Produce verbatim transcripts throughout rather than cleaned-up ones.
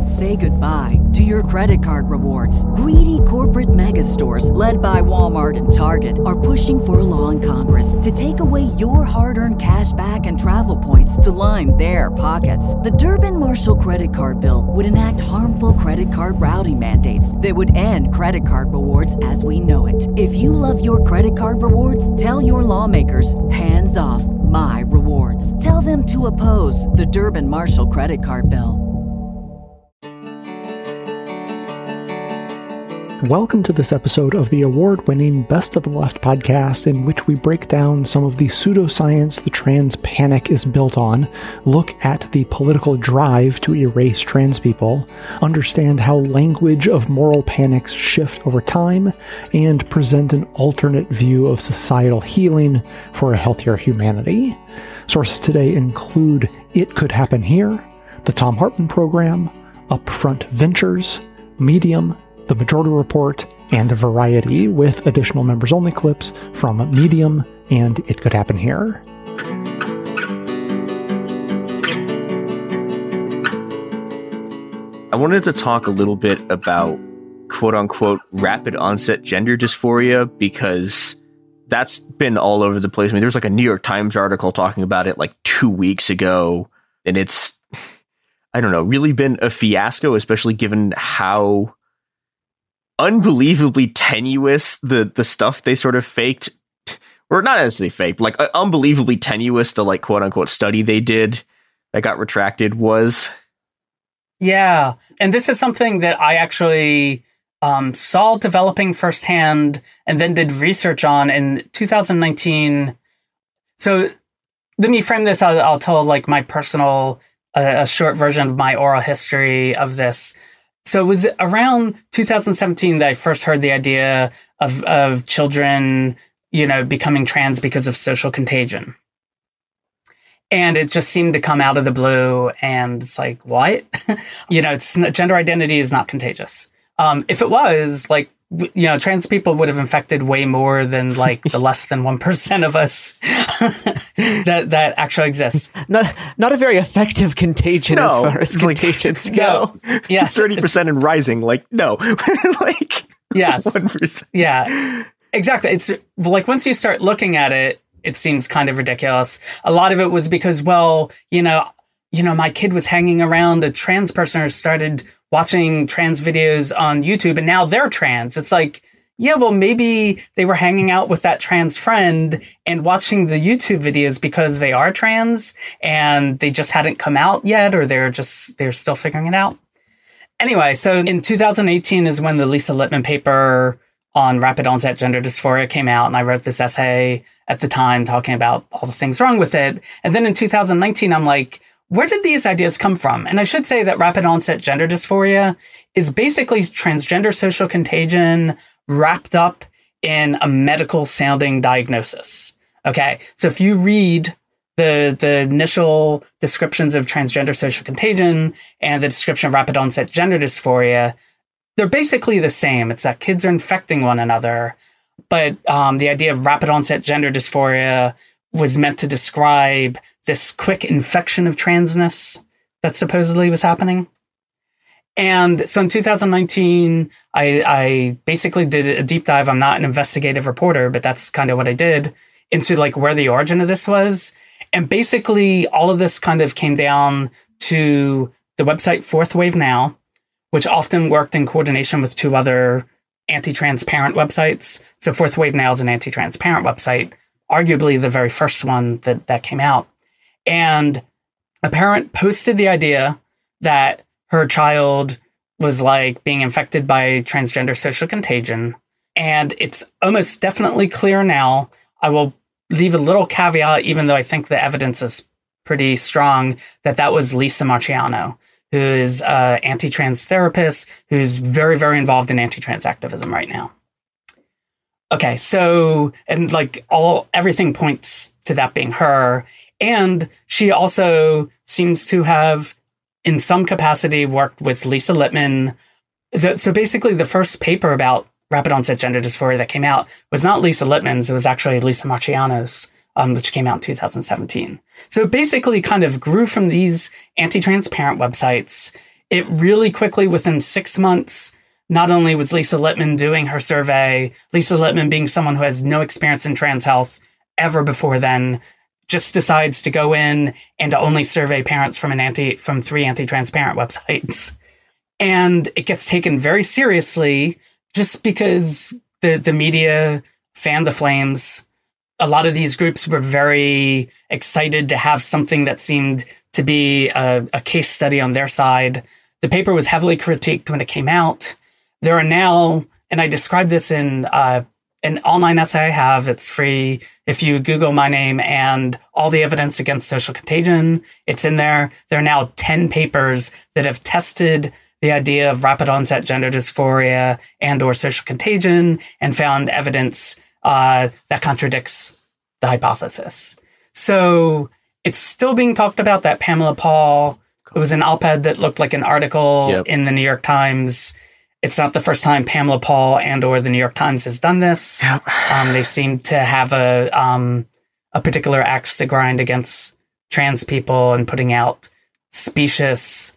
Say goodbye to your credit card rewards. Greedy corporate mega stores, led by Walmart and Target, are pushing for a law in Congress to take away your hard-earned cash back and travel points to line their pockets. The Durbin-Marshall credit card bill would enact harmful credit card routing mandates that would end credit card rewards as we know it. If you love your credit card rewards, tell your lawmakers, hands off my rewards. Tell them to oppose the Durbin-Marshall credit card bill. Welcome to this episode of the award-winning Best of the Left podcast, in which we break down some of the pseudoscience the trans panic is built on, look at the political drive to erase trans people, understand how language of moral panics shift over time, and present an alternate view of societal healing for a healthier humanity. Sources today include It Could Happen Here, the Thom Hartmann Program, Upfront Ventures, Medium, The Majority Report, and Variety, with additional members-only clips from Medium and It Could Happen Here. I wanted to talk a little bit about quote-unquote rapid onset gender dysphoria, because that's been all over the place. I mean, there was like a New York Times article talking about it like two weeks ago, and it's, I don't know, really been a fiasco, especially given how unbelievably tenuous the the stuff they sort of faked, or not necessarily faked, but like uh, unbelievably tenuous the like quote unquote study they did that got retracted was. Yeah, and this is something that I actually um, saw developing firsthand and then did research on in two thousand nineteen. So let me frame this. I'll, I'll tell like my personal, uh, a short version of my oral history of this. So it was around two thousand seventeen that I first heard the idea of, of children, you know, becoming trans because of social contagion. And it just seemed to come out of the blue, and it's like, what? you know, it's gender identity is not contagious. Um, if it was, like, you know, trans people would have infected way more than like the less than one percent of us that that actually exists. Not not a very effective contagion no, as far as like, contagions go. No, yes, thirty percent and rising. Like no, like yes, one percent. Yeah, exactly. It's like once you start looking at it, it seems kind of ridiculous. A lot of it was because, well, you know, you know, my kid was hanging around a trans person who started watching trans videos on YouTube, and now they're trans. It's like, yeah, well, maybe they were hanging out with that trans friend and watching the YouTube videos because they are trans and they just hadn't come out yet, or they're just, they're still figuring it out. Anyway, so in two thousand eighteen is when the Lisa Littman paper on rapid onset gender dysphoria came out, and I wrote this essay at the time talking about all the things wrong with it. And then in two thousand nineteen, I'm like, where did these ideas come from? And I should say that rapid onset gender dysphoria is basically transgender social contagion wrapped up in a medical sounding diagnosis. Okay. So if you read the, the initial descriptions of transgender social contagion and the description of rapid onset gender dysphoria, they're basically the same. It's that kids are infecting one another. But um, the idea of rapid onset gender dysphoria was meant to describe this quick infection of transness that supposedly was happening. And so in two thousand nineteen, I, I basically did a deep dive. I'm not an investigative reporter, but that's kind of what I did, into like where the origin of this was. And basically all of this kind of came down to the website Fourth Wave Now, which often worked in coordination with two other anti-transparent websites. So Fourth Wave Now is an anti-transparent website, arguably the very first one that, that came out. And a parent posted the idea that her child was like being infected by transgender social contagion. And it's almost definitely clear now. I will leave a little caveat, even though I think the evidence is pretty strong, that that was Lisa Marchiano, who is an anti-trans therapist who's very, very involved in anti-trans activism right now. Okay, so, and like all, everything points to that being her. And she also seems to have, in some capacity, worked with Lisa Littman. The, so basically, the first paper about rapid onset gender dysphoria that came out was not Lisa Littman's, it was actually Lisa Marchiano's, um, which came out in two thousand seventeen. So it basically kind of grew from these anti-transparent websites. it really quickly, within six months, not only was Lisa Littman doing her survey, Lisa Littman being someone who has no experience in trans health ever before then, just decides to go in and to only survey parents from an anti from three anti-transparent websites. And it gets taken very seriously just because the, the media fanned the flames. A lot of these groups were very excited to have something that seemed to be a, a case study on their side. The paper was heavily critiqued when it came out. There are now, and I described this in uh, an online essay I have, it's free. If you Google my name and all the evidence against social contagion, it's in there. There are now ten papers that have tested the idea of rapid onset gender dysphoria and or social contagion and found evidence uh, that contradicts the hypothesis. So it's still being talked about, that Pamela Paul. It was an op-ed that looked like an article yep. in the New York Times. It's not the first time Pamela Paul and or the New York Times has done this. Yep. Um, they seem to have a um, a particular axe to grind against trans people and putting out specious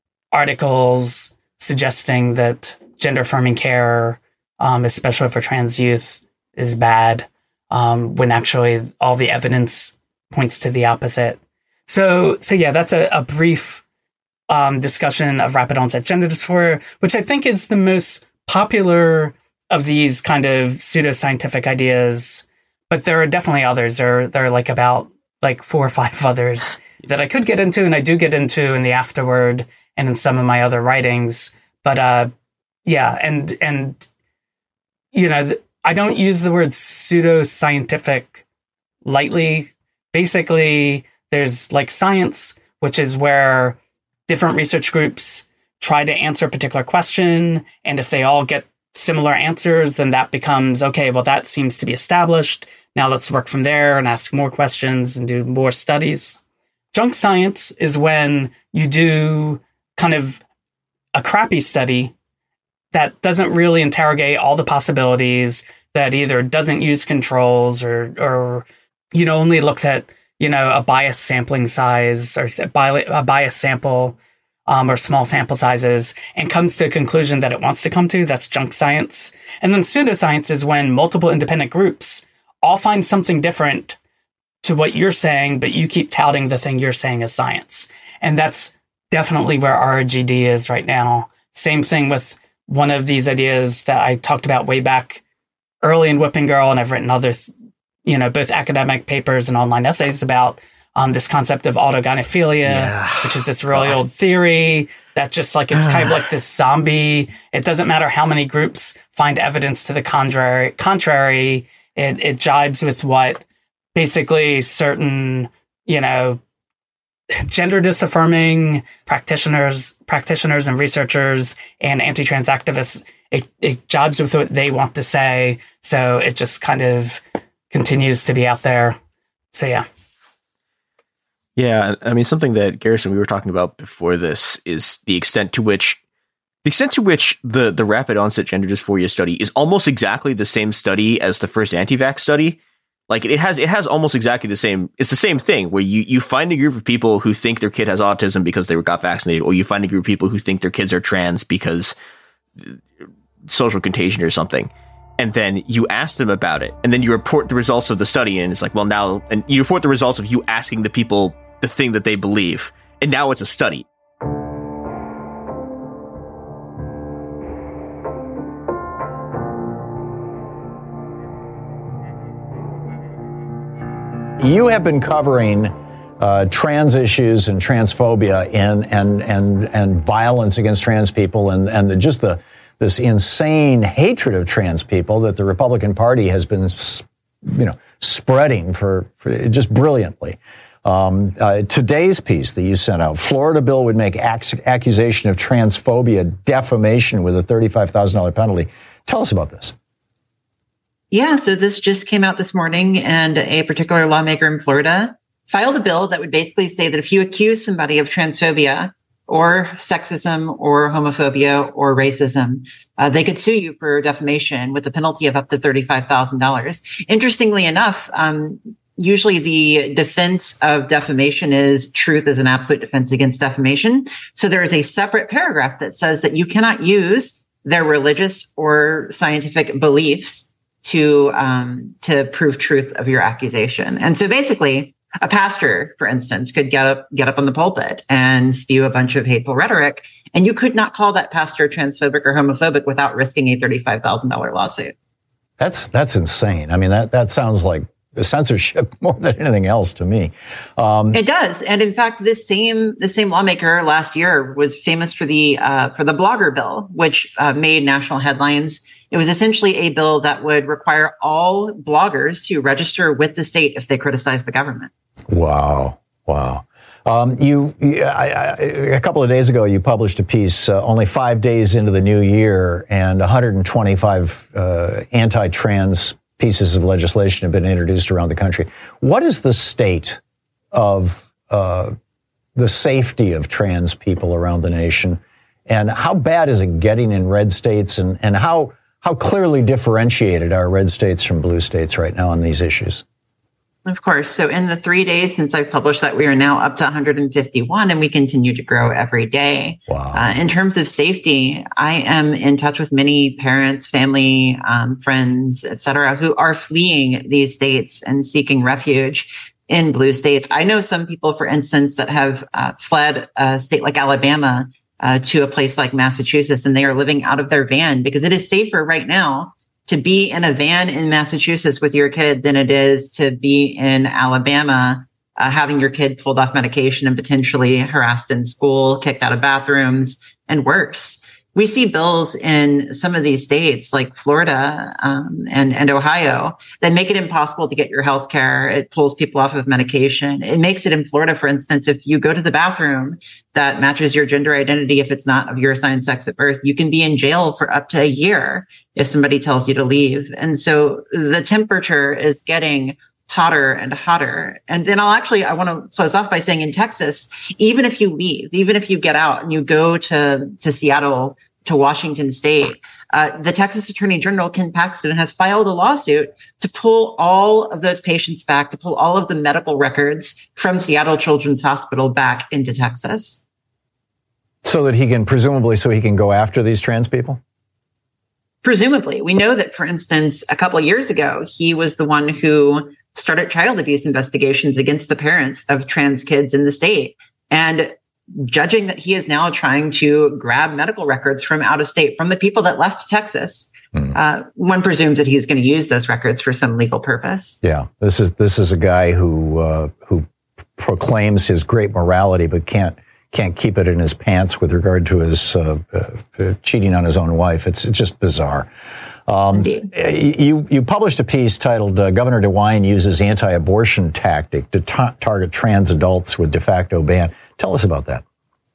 articles suggesting that gender-affirming care, um, especially for trans youth, is bad, um, when actually all the evidence points to the opposite. So, so yeah, that's a, a brief Um, discussion of rapid onset gender dysphoria, which I think is the most popular of these kind of pseudoscientific ideas. But there are definitely others. There, there are like about like four or five others that I could get into, and I do get into in the afterword and in some of my other writings. But uh, yeah, and and you know, th- I don't use the word pseudoscientific lightly. Basically, there's like science, which is where different research groups try to answer a particular question, and if they all get similar answers, then that becomes, okay, well, that seems to be established. Now let's work from there and ask more questions and do more studies. Junk science is when you do kind of a crappy study that doesn't really interrogate all the possibilities, that either doesn't use controls or, or you know, only looks at, you know, a biased sampling size or a biased sample um, or small sample sizes, and comes to a conclusion that it wants to come to. That's junk science. And then pseudoscience is when multiple independent groups all find something different to what you're saying, but you keep touting the thing you're saying as science. And that's definitely where R G D is right now. Same thing with one of these ideas that I talked about way back early in Whipping Girl, and I've written other th- you know, both academic papers and online essays about um, this concept of autogynephilia, yeah. which is this really old theory that just like, it's kind of like this zombie. It doesn't matter how many groups find evidence to the contrary. Contrary, it, it jibes with what basically certain, you know, gender disaffirming practitioners, practitioners and researchers and anti-trans activists, it, it jibes with what they want to say. So it just kind of continues to be out there. So yeah. Yeah, I mean, something that Garrison, we were talking about before this, is the extent to which the extent to which the, the rapid onset gender dysphoria study is almost exactly the same study as the first anti-vax study. Like it has it has almost exactly the same. It's the same thing where you, you find a group of people who think their kid has autism because they got vaccinated, or you find a group of people who think their kids are trans because social contagion or something. And then you ask them about it, and then you report the results of the study, and it's like, well, now, and you report the results of you asking the people the thing that they believe, and now it's a study. You have been covering uh, trans issues and transphobia and and and and violence against trans people, and and the, just the this insane hatred of trans people that the Republican Party has been, you know, spreading for, for just brilliantly. Um, uh, today's piece that you sent out, Florida bill would make ac- accusation of transphobia defamation with a thirty-five thousand dollars penalty. Tell us about this. Yeah, so this just came out this morning, and a particular lawmaker in Florida filed a bill that would basically say that if you accuse somebody of transphobia or sexism or homophobia or racism, uh, they could sue you for defamation with a penalty of up to thirty-five thousand dollars. Interestingly enough, um, usually the defense of defamation is truth is an absolute defense against defamation. So there is a separate paragraph that says that you cannot use their religious or scientific beliefs to um, to prove truth of your accusation. And so basically, a pastor, for instance, could get up get up on the pulpit and spew a bunch of hateful rhetoric, and you could not call that pastor transphobic or homophobic without risking a thirty-five thousand dollars lawsuit. That's that's insane. I mean, that that sounds like censorship more than anything else to me. Um, it does, and in fact, this same the same lawmaker last year was famous for the uh, for the blogger bill, which uh, made national headlines. It was essentially a bill that would require all bloggers to register with the state if they criticize the government. Wow, wow. Um, you, I, I, a couple of days ago, you published a piece uh, only five days into the new year, and one hundred twenty-five uh, anti-trans pieces of legislation have been introduced around the country. What is the state of uh, the safety of trans people around the nation, and how bad is it getting in red states, and, and how how clearly differentiated are red states from blue states right now on these issues? Of course. So in the three days since I've published that, we are now up to one hundred fifty-one, and we continue to grow every day. Wow. Uh, in terms of safety, I am in touch with many parents, family, um, friends, et cetera, who are fleeing these states and seeking refuge in blue states. I know some people, for instance, that have uh, fled a state like Alabama uh, to a place like Massachusetts, and they are living out of their van because it is safer right now to be in a van in Massachusetts with your kid than it is to be in Alabama, uh, having your kid pulled off medication and potentially harassed in school, kicked out of bathrooms, and worse. We see bills in some of these states like Florida um, and, and Ohio that make it impossible to get your health care. It pulls people off of medication. It makes it in Florida, for instance, if you go to the bathroom that matches your gender identity, if it's not of your assigned sex at birth, you can be in jail for up to a year if somebody tells you to leave. And so the temperature is getting hotter and hotter. And then I'll actually, I want to close off by saying in Texas, even if you leave, even if you get out and you go to, to Seattle, to Washington State, uh, the Texas Attorney General, Ken Paxton, has filed a lawsuit to pull all of those patients back, to pull all of the medical records from Seattle Children's Hospital back into Texas. So that he can, presumably, so he can go after these trans people? Presumably. We know that, for instance, a couple of years ago, he was the one who started child abuse investigations against the parents of trans kids in the state. And judging that he is now trying to grab medical records from out of state, from the people that left Texas, mm. uh, one presumes that he's going to use those records for some legal purpose. Yeah, this is this is a guy who uh, who proclaims his great morality, but can't can't keep it in his pants with regard to his uh, uh, cheating on his own wife. It's just bizarre. Um, you you published a piece titled uh, "Governor DeWine Uses Anti-Abortion Tactic to ta- Target Trans Adults with De Facto Ban." Tell us about that.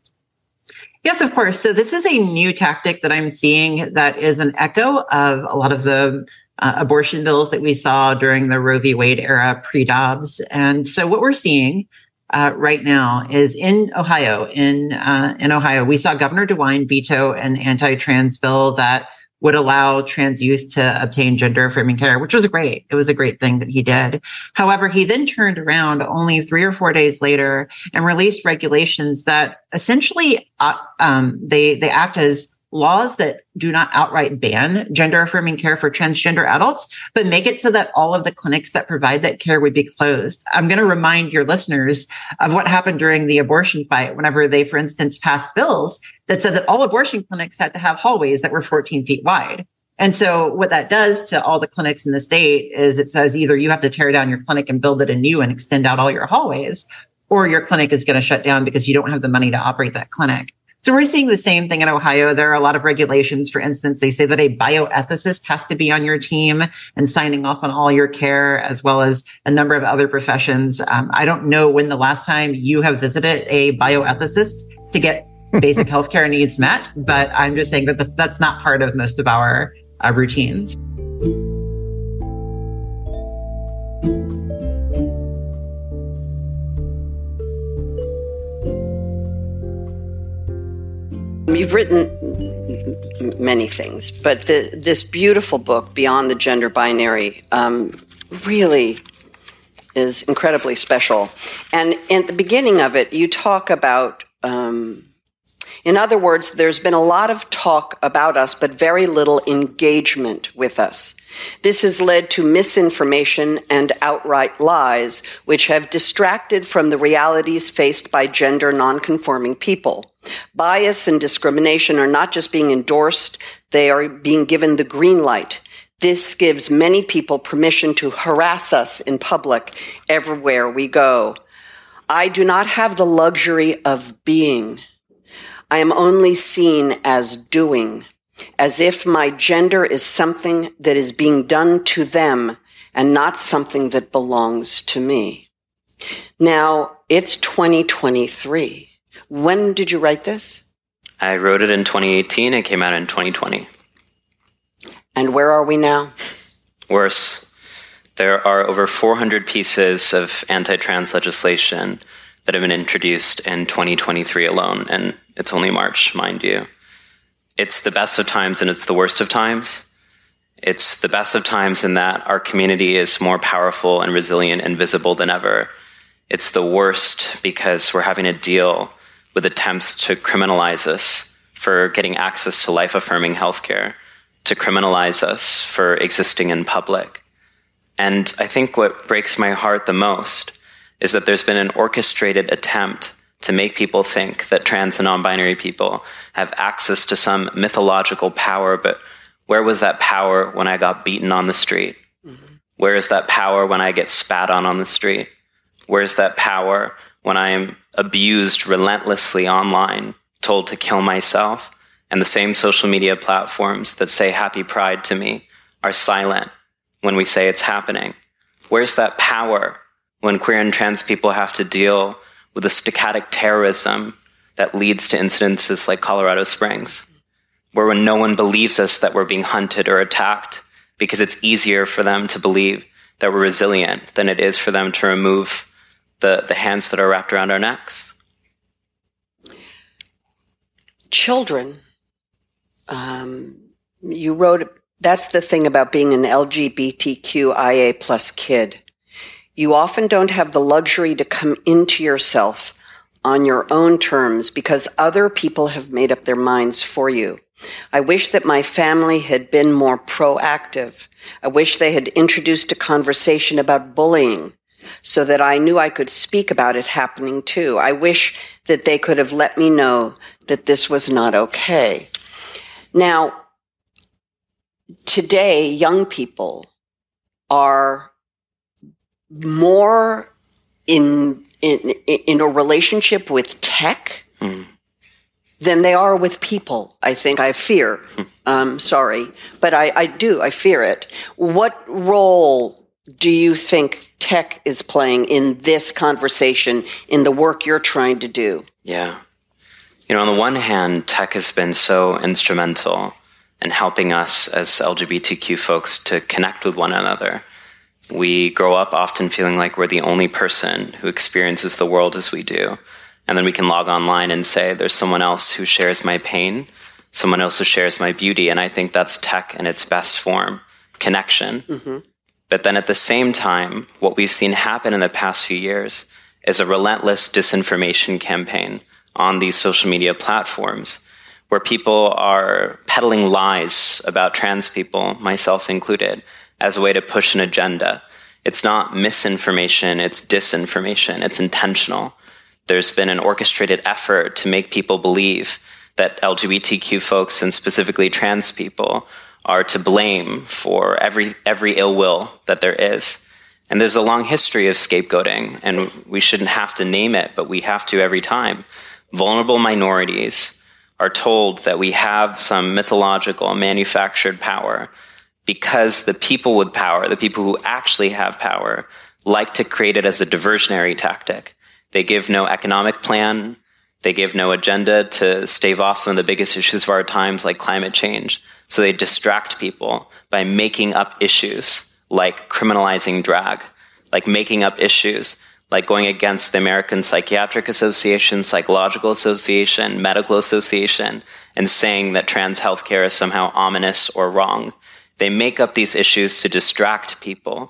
Yes, of course. So this is a new tactic that I'm seeing that is an echo of a lot of the uh, abortion bills that we saw during the Roe v. Wade era, pre-Dobbs. And so what we're seeing uh, right now is in Ohio, in uh, in Ohio, we saw Governor DeWine veto an anti-trans bill that would allow trans youth to obtain gender affirming care, which was great. It was a great thing that he did. However, he then turned around only three or four days later and released regulations that essentially uh, um, they they act as laws that do not outright ban gender affirming care for transgender adults, but make it so that all of the clinics that provide that care would be closed. I'm going to remind your listeners of what happened during the abortion fight whenever they, for instance, passed bills that said that all abortion clinics had to have hallways that were fourteen feet wide. And so what that does to all the clinics in the state is it says either you have to tear down your clinic and build it anew and extend out all your hallways, or your clinic is going to shut down because you don't have the money to operate that clinic. So we're seeing the same thing in Ohio. There are a lot of regulations. For instance, they say that a bioethicist has to be on your team and signing off on all your care, as well as a number of other professions. Um, I don't know when the last time you have visited a bioethicist to get basic healthcare needs met, but I'm just saying that that's not part of most of our uh, routines. You've written many things, but the, this beautiful book, Beyond the Gender Binary, um, really is incredibly special. And at the beginning of it, you talk about, um, in other words, there's been a lot of talk about us, but very little engagement with us. This has led to misinformation and outright lies, which have distracted from the realities faced by gender nonconforming people. Bias and discrimination are not just being endorsed, they are being given the green light. This gives many people permission to harass us in public everywhere we go. I do not have the luxury of being. I am only seen as doing, as if my gender is something that is being done to them and not something that belongs to me. Now, it's twenty twenty-three. When did you write this? I wrote it in twenty eighteen. It came out in twenty twenty. And where are we now? Worse. There are over four hundred pieces of anti-trans legislation that have been introduced in twenty twenty-three alone, and it's only March, mind you. It's the best of times and it's the worst of times. It's the best of times in that our community is more powerful and resilient and visible than ever. It's the worst because we're having to deal with attempts to criminalize us for getting access to life-affirming healthcare, to criminalize us for existing in public. And I think what breaks my heart the most is that there's been an orchestrated attempt to make people think that trans and non-binary people have access to some mythological power, but where was that power when I got beaten on the street? Mm-hmm. Where is that power when I get spat on on the street? Where's that power when I am abused relentlessly online, told to kill myself, and the same social media platforms that say happy pride to me are silent when we say it's happening? Where's that power when queer and trans people have to deal with the stochastic terrorism that leads to incidences like Colorado Springs, where when no one believes us that we're being hunted or attacked because it's easier for them to believe that we're resilient than it is for them to remove the, the hands that are wrapped around our necks? Children, um, you wrote, that's the thing about being an L G B T Q I A plus kid. You often don't have the luxury to come into yourself on your own terms because other people have made up their minds for you. I wish that my family had been more proactive. I wish they had introduced a conversation about bullying so that I knew I could speak about it happening too. I wish that they could have let me know that this was not okay. Now, today, young people are more in in in a relationship with tech mm. than they are with people. I think I fear. um, sorry, but I, I do. I fear it. What role do you think tech is playing in this conversation, in the work you're trying to do? Yeah, you know, on the one hand, tech has been so instrumental in helping us as L G B T Q folks to connect with one another. We grow up often feeling like we're the only person who experiences the world as we do. And then we can log online and say, there's someone else who shares my pain, someone else who shares my beauty. And I think that's tech in its best form, connection. Mm-hmm. But then at the same time, what we've seen happen in the past few years is a relentless disinformation campaign on these social media platforms where people are peddling lies about trans people, myself included, as a way to push an agenda. It's not misinformation, it's disinformation, it's intentional. There's been an orchestrated effort to make people believe that L G B T Q folks, and specifically trans people, are to blame for every every ill will that there is. And there's a long history of scapegoating, and we shouldn't have to name it, but we have to every time. Vulnerable minorities are told that we have some mythological manufactured power because the people with power, the people who actually have power, like to create it as a diversionary tactic. They give no economic plan. They give no agenda to stave off some of the biggest issues of our times, like climate change. So they distract people by making up issues like criminalizing drag, like making up issues like going against the American Psychiatric Association, Psychological Association, Medical Association, and saying that trans healthcare is somehow ominous or wrong. They make up these issues to distract people.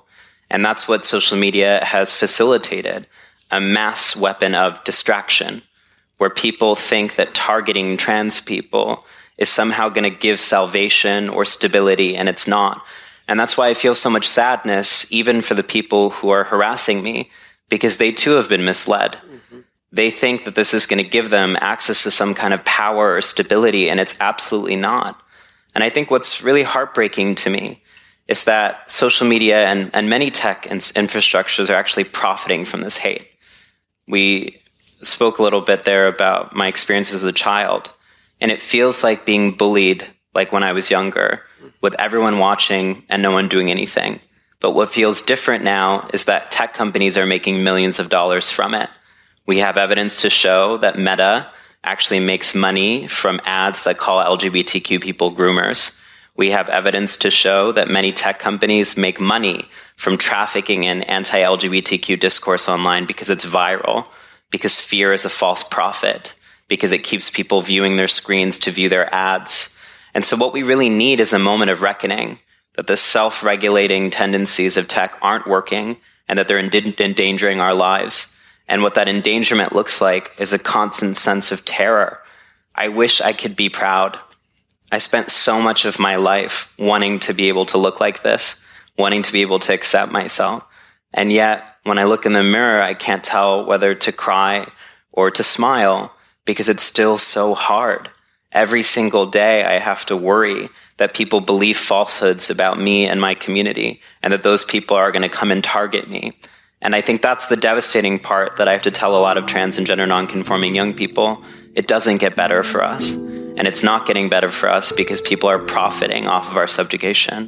And that's what social media has facilitated, a mass weapon of distraction, where people think that targeting trans people is somehow going to give salvation or stability, and it's not. And that's why I feel so much sadness, even for the people who are harassing me, because they too have been misled. Mm-hmm. They think that this is going to give them access to some kind of power or stability, and it's absolutely not. And I think what's really heartbreaking to me is that social media and, and many tech in- infrastructures are actually profiting from this hate. We spoke a little bit there about my experiences as a child, and it feels like being bullied like when I was younger, with everyone watching and no one doing anything. But what feels different now is that tech companies are making millions of dollars from it. We have evidence to show that Meta actually makes money from ads that call L G B T Q people groomers. We have evidence to show that many tech companies make money from trafficking in anti-L G B T Q discourse online because it's viral, because fear is a false prophet, because it keeps people viewing their screens to view their ads. And so what we really need is a moment of reckoning that the self-regulating tendencies of tech aren't working and that they're end- endangering our lives. And what that endangerment looks like is a constant sense of terror. I wish I could be proud. I spent so much of my life wanting to be able to look like this, wanting to be able to accept myself. And yet, when I look in the mirror, I can't tell whether to cry or to smile because it's still so hard. Every single day, I have to worry that people believe falsehoods about me and my community, and that those people are going to come and target me. And I think that's the devastating part that I have to tell a lot of trans and gender nonconforming young people. It doesn't get better for us. And it's not getting better for us because people are profiting off of our subjugation.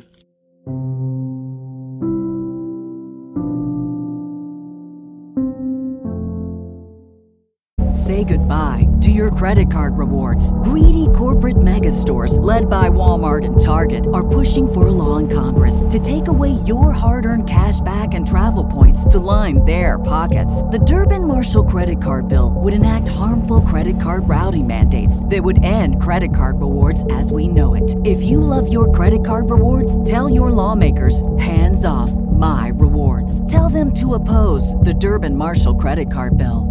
Say goodbye to your credit card rewards. Greedy corporate mega stores, led by Walmart and Target, are pushing for a law in Congress to take away your hard-earned cash back and travel points to line their pockets. The Durbin-Marshall credit card bill would enact harmful credit card routing mandates that would end credit card rewards as we know it. If you love your credit card rewards, tell your lawmakers, hands off my rewards. Tell them to oppose the Durbin-Marshall credit card bill.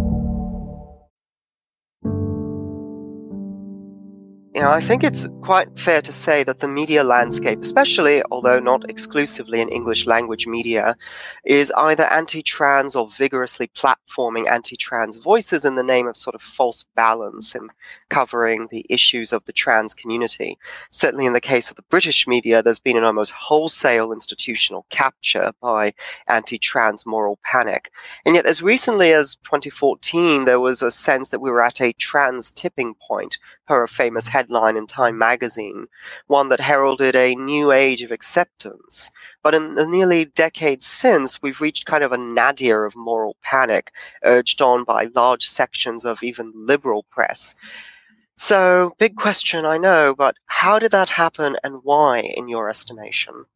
You know, I think it's quite fair to say that the media landscape, especially, although not exclusively in English language media, is either anti-trans or vigorously platforming anti-trans voices in the name of sort of false balance in covering the issues of the trans community. Certainly in the case of the British media, there's been an almost wholesale institutional capture by anti-trans moral panic. And yet as recently as twenty fourteen, there was a sense that we were at a trans tipping point, per a famous headline in Time magazine, one that heralded a new age of acceptance. But in the nearly decade since, we've reached kind of a nadir of moral panic, urged on by large sections of even liberal press. So, big question, I know, but how did that happen and why, in your estimation?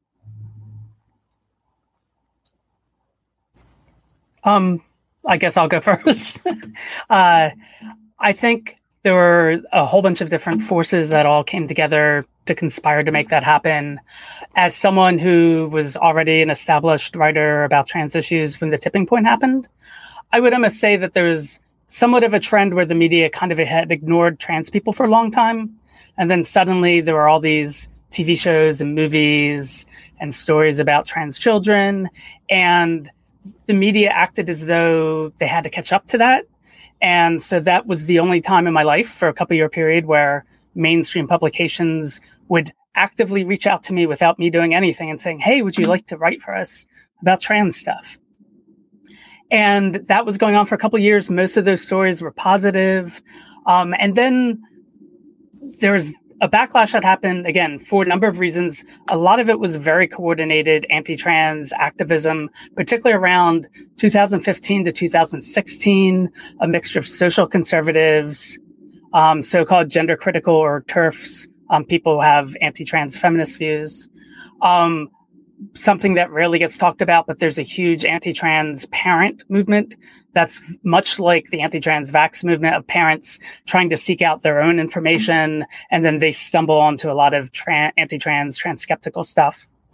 Um, I guess I'll go first. uh, I think there were a whole bunch of different forces that all came together to conspire to make that happen. As someone who was already an established writer about trans issues when the tipping point happened, I would almost say that there was somewhat of a trend where the media kind of had ignored trans people for a long time. And then suddenly there were all these T V shows and movies and stories about trans children. And the media acted as though they had to catch up to that. And so that was the only time in my life for a couple year period where mainstream publications would actively reach out to me without me doing anything and saying, hey, would you like to write for us about trans stuff? And that was going on for a couple of years. Most of those stories were positive. Um, and then there was a backlash that happened, again, for a number of reasons. A lot of it was very coordinated anti-trans activism, particularly around two thousand fifteen to two thousand sixteen, a mixture of social conservatives, um, so-called gender critical or TERFs, um, people who have anti-trans feminist views. Um, something that rarely gets talked about, but there's a huge anti-trans parent movement that's much like the anti-trans vax movement of parents trying to seek out their own information, and then they stumble onto a lot of tra- anti-trans, trans skeptical stuff.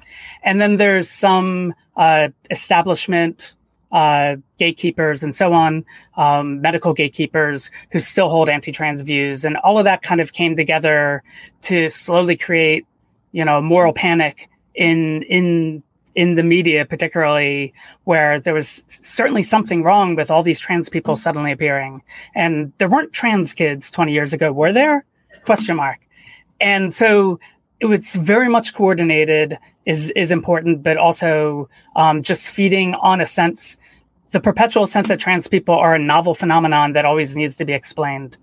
And then there's some uh, establishment uh, gatekeepers and so on, um, medical gatekeepers who still hold anti-trans views. And all of that kind of came together to slowly create, you know, moral panic in in in the media, particularly, where there was certainly something wrong with all these trans people suddenly appearing. And there weren't trans kids twenty years ago, were there? Question mark. And so it was very much coordinated is, is important, but also um, just feeding on a sense, the perpetual sense that trans people are a novel phenomenon that always needs to be explained.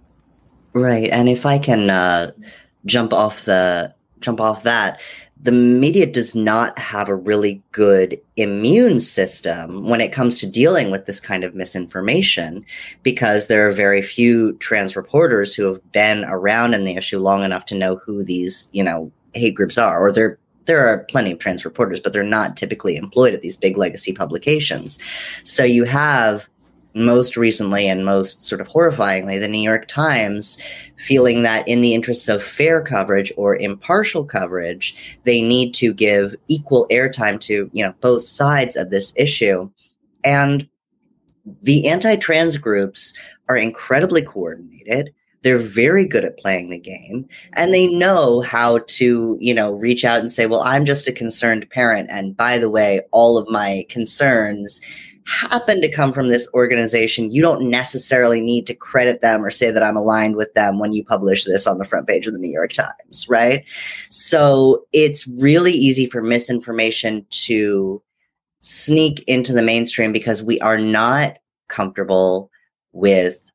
Right. And if I can uh, jump off the jump off that, the media does not have a really good immune system when it comes to dealing with this kind of misinformation, because there are very few trans reporters who have been around in the issue long enough to know who these, you know, hate groups are. Or there, there are plenty of trans reporters, but they're not typically employed at these big legacy publications. So you have, most recently and most sort of horrifyingly, the New York Times feeling that in the interests of fair coverage or impartial coverage, they need to give equal airtime to, you know, both sides of this issue. And the anti-trans groups are incredibly coordinated. They're very good at playing the game, and they know how to, you know, reach out and say, well, I'm just a concerned parent. And by the way, all of my concerns happen to come from this organization. You don't necessarily need to credit them or say that I'm aligned with them when you publish this on the front page of the New York Times, right? So it's really easy for misinformation to sneak into the mainstream because we are not comfortable with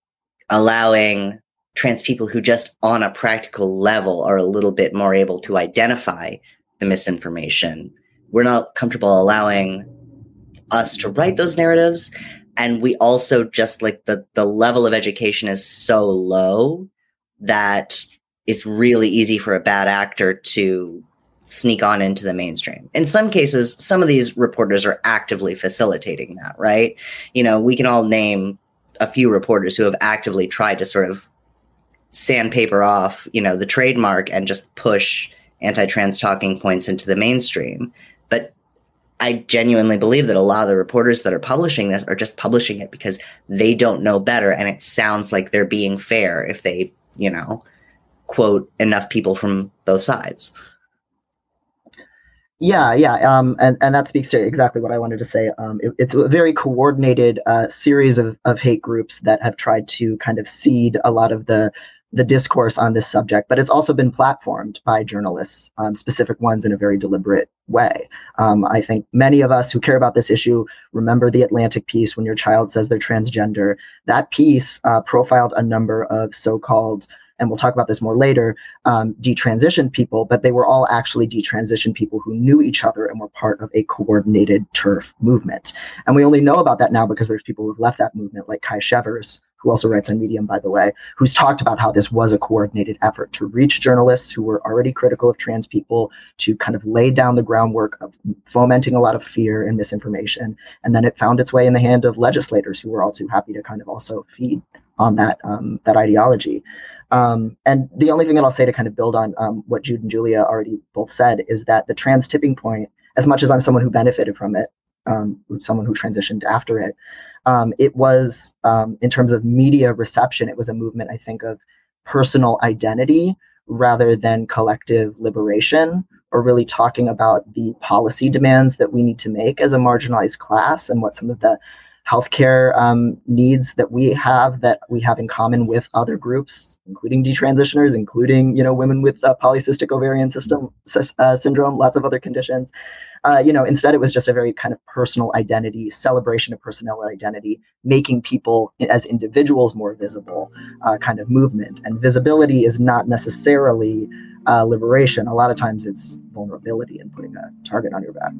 allowing trans people who just on a practical level are a little bit more able to identify the misinformation. We're not comfortable allowing us to write those narratives. And we also just like the, the level of education is so low that it's really easy for a bad actor to sneak on into the mainstream. In some cases, some of these reporters are actively facilitating that, right? You know, we can all name a few reporters who have actively tried to sort of sandpaper off, you know, the trademark and just push anti-trans talking points into the mainstream. But I genuinely believe that a lot of the reporters that are publishing this are just publishing it because they don't know better. And it sounds like they're being fair if they, you know, quote enough people from both sides. Yeah, yeah. Um, and, and that speaks to exactly what I wanted to say. Um, it, it's a very coordinated uh, series of, of hate groups that have tried to kind of seed a lot of the the discourse on this subject, but it's also been platformed by journalists, um, specific ones in a very deliberate way. Um, I think many of us who care about this issue remember the Atlantic piece when your child says they're transgender. That piece uh, profiled a number of so-called, and we'll talk about this more later, um, detransitioned people, but they were all actually detransitioned people who knew each other and were part of a coordinated TERF movement. And we only know about that now because there's people who've left that movement, like Kai Shevers, who also writes on Medium, by the way, who's talked about how this was a coordinated effort to reach journalists who were already critical of trans people, to kind of lay down the groundwork of fomenting a lot of fear and misinformation. And then it found its way in the hand of legislators who were all too happy to kind of also feed on that, um, that ideology. Um, and the only thing that I'll say to kind of build on um, what Jude and Julia already both said is that the trans tipping point, as much as I'm someone who benefited from it, um, someone who transitioned after it, Um, it was, um, in terms of media reception, it was a movement, I think, of personal identity rather than collective liberation, or really talking about the policy demands that we need to make as a marginalized class and what some of the healthcare um, needs that we have that we have in common with other groups, including detransitioners, including, you know, women with uh, polycystic ovarian system uh, syndrome, lots of other conditions. Uh, you know, instead, it was just a very kind of personal identity, celebration of personal identity, making people as individuals more visible uh, kind of movement. And visibility is not necessarily uh, liberation. A lot of times it's vulnerability and putting a target on your back.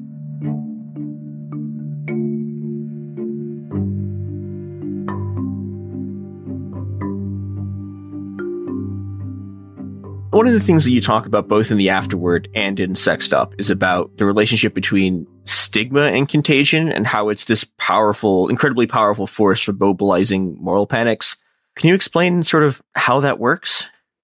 One of the things that you talk about both in the afterword and in Sexed Up is about the relationship between stigma and contagion and how it's this powerful, incredibly powerful force for mobilizing moral panics. Can you explain sort of how that works?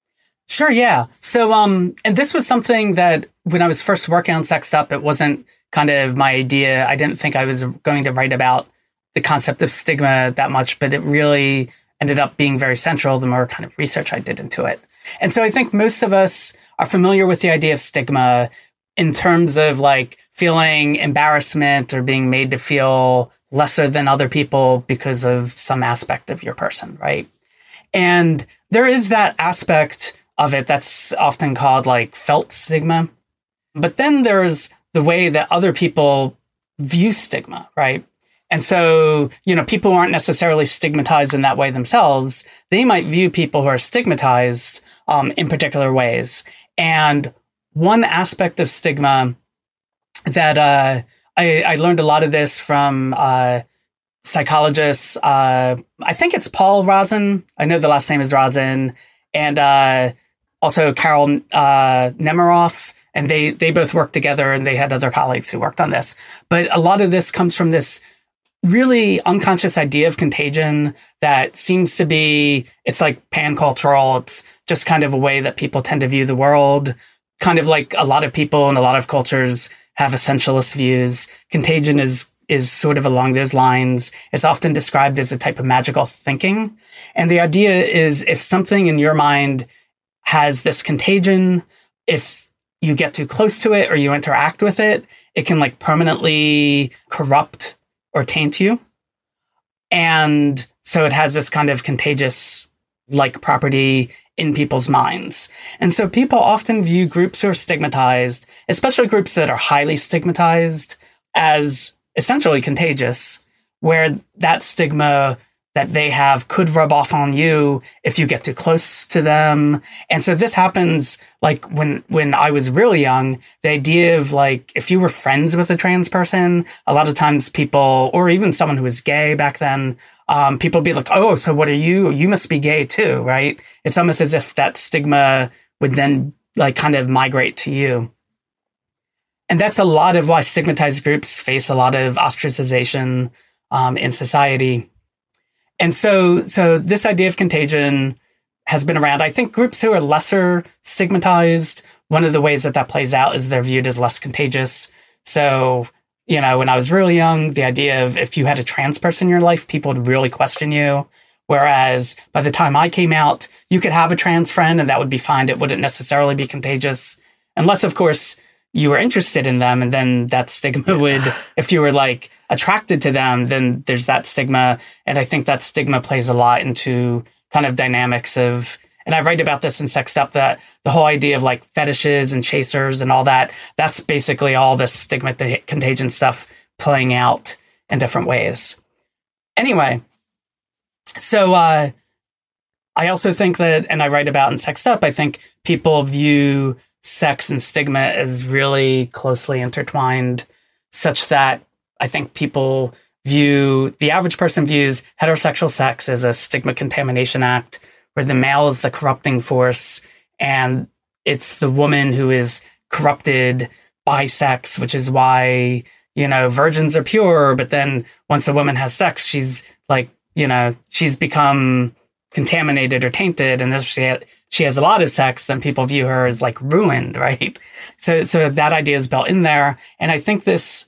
Sure, yeah. So, um, and this was something that when I was first working on Sexed Up, it wasn't kind of my idea. I didn't think I was going to write about the concept of stigma that much, but it really ended up being very central the more kind of research I did into it. And so I think most of us are familiar with the idea of stigma in terms of like feeling embarrassment or being made to feel lesser than other people because of some aspect of your person, right? And there is that aspect of it that's often called like felt stigma. But then there's the way that other people view stigma, right? And so, you know, people who aren't necessarily stigmatized in that way themselves, they might view people who are stigmatized um, in particular ways. And one aspect of stigma that uh, I, I learned a lot of this from uh, psychologists. Uh, I think it's Paul Rozin. I know the last name is Rozin. And uh, also Carol uh, Nemiroff. And they, they both worked together, and they had other colleagues who worked on this. But a lot of this comes from this really unconscious idea of contagion that seems to be, it's like pan-cultural. It's just kind of a way that people tend to view the world. Kind of like a lot of people in a lot of cultures have essentialist views. Contagion is is sort of along those lines. It's often described as a type of magical thinking. And the idea is if something in your mind has this contagion, if you get too close to it or you interact with it, it can like permanently corrupt or taint you. And so it has this kind of contagious like property in people's minds. And so people often view groups who are stigmatized, especially groups that are highly stigmatized, as essentially contagious, where that stigma that they have could rub off on you if you get too close to them. And so this happens like when, when I was really young, the idea of like, if you were friends with a trans person, a lot of times people, or even someone who was gay back then, um, people would be like, oh, so what are you? You must be gay too, right? It's almost as if that stigma would then like kind of migrate to you. And that's a lot of why stigmatized groups face a lot of ostracization um, in society. And so, so this idea of contagion has been around. I think groups who are lesser stigmatized, one of the ways that that plays out is they're viewed as less contagious. So, you know, when I was really young, the idea of if you had a trans person in your life, people would really question you. Whereas by the time I came out, you could have a trans friend and that would be fine. It wouldn't necessarily be contagious. Unless, of course, you were interested in them. And then that stigma would, if you were like attracted to them, then there's that stigma. And I think that stigma plays a lot into kind of dynamics of, and I write about this in Sexed Up, that the whole idea of like fetishes and chasers and all that, that's basically all this stigma contagion stuff playing out in different ways. Anyway, so uh, I also think that, and I write about in Sexed Up, I think people view sex and stigma as really closely intertwined, such that I think people view, the average person views heterosexual sex as a stigma contamination act, where the male is the corrupting force and it's the woman who is corrupted by sex, which is why, you know, virgins are pure, but then once a woman has sex, she's like, you know, she's become contaminated or tainted, and if she ha- she has a lot of sex, then people view her as like ruined, right? So so that idea is built in there, and I think this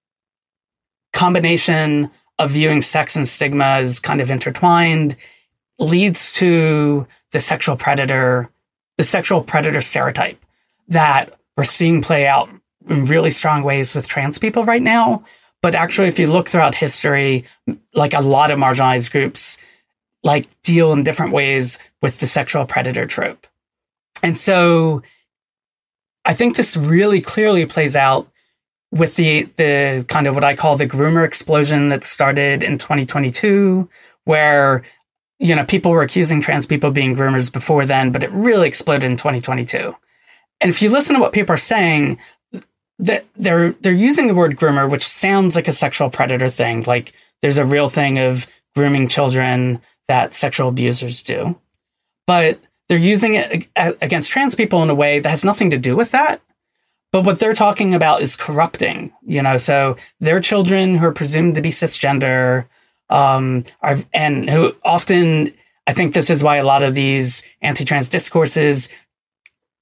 combination of viewing sex and stigma as kind of intertwined leads to the sexual predator, the sexual predator stereotype that we're seeing play out in really strong ways with trans people right now. But actually, if you look throughout history, like a lot of marginalized groups like deal in different ways with the sexual predator trope. And so I think this really clearly plays out with the the kind of what I call the groomer explosion that started in twenty twenty-two, where, you know, people were accusing trans people of being groomers before then, but it really exploded in twenty twenty-two. And if you listen to what people are saying, that they're they're using the word groomer, which sounds like a sexual predator thing. Like there's a real thing of grooming children that sexual abusers do, but they're using it against trans people in a way that has nothing to do with that. But what they're talking about is corrupting, you know, so their children who are presumed to be cisgender um, are, and who often, I think this is why a lot of these anti-trans discourses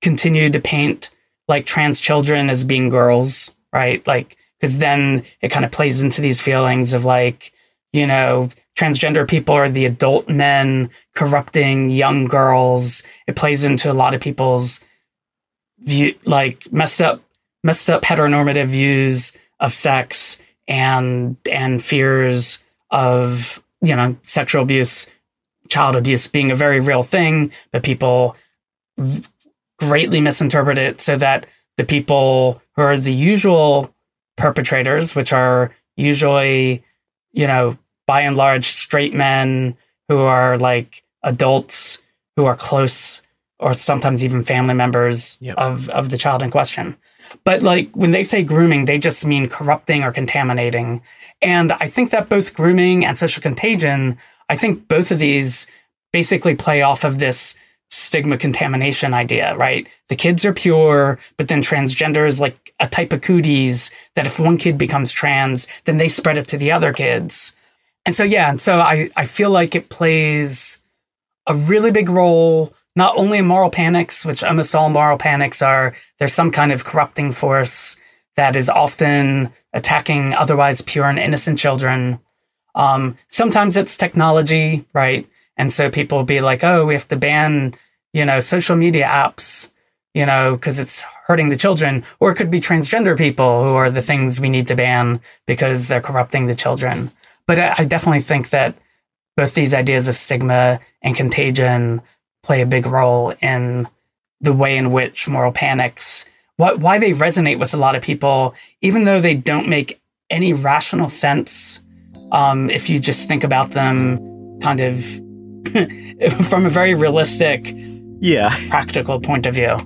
continue to paint like trans children as being girls, right? Like, because then it kind of plays into these feelings of like, you know, transgender people are the adult men corrupting young girls. It plays into a lot of people's view, like messed up, messed up heteronormative views of sex and and fears of, you know, sexual abuse, child abuse being a very real thing, but people v- greatly misinterpret it so that the people who are the usual perpetrators, which are usually, you know, by and large straight men who are like adults who are close or sometimes even family members yep. of, of the child in question. But like when they say grooming, they just mean corrupting or contaminating. And I think that both grooming and social contagion, I think both of these basically play off of this stigma contamination idea, right? The kids are pure, but then transgender is like a type of cooties that if one kid becomes trans, then they spread it to the other kids. And so, yeah, and so I, I feel like it plays a really big role, not only in moral panics, which almost all moral panics are, there's some kind of corrupting force that is often attacking otherwise pure and innocent children. Um, sometimes it's technology, right? And so people will be like, oh, we have to ban, you know, social media apps, you know, because it's hurting the children. Or it could be transgender people who are the things we need to ban because they're corrupting the children. But I, I definitely think that both these ideas of stigma and contagion play a big role in the way in which moral panics, wh- why they resonate with a lot of people, even though they don't make any rational sense. Um, if you just think about them kind of from a very realistic, yeah, practical point of view.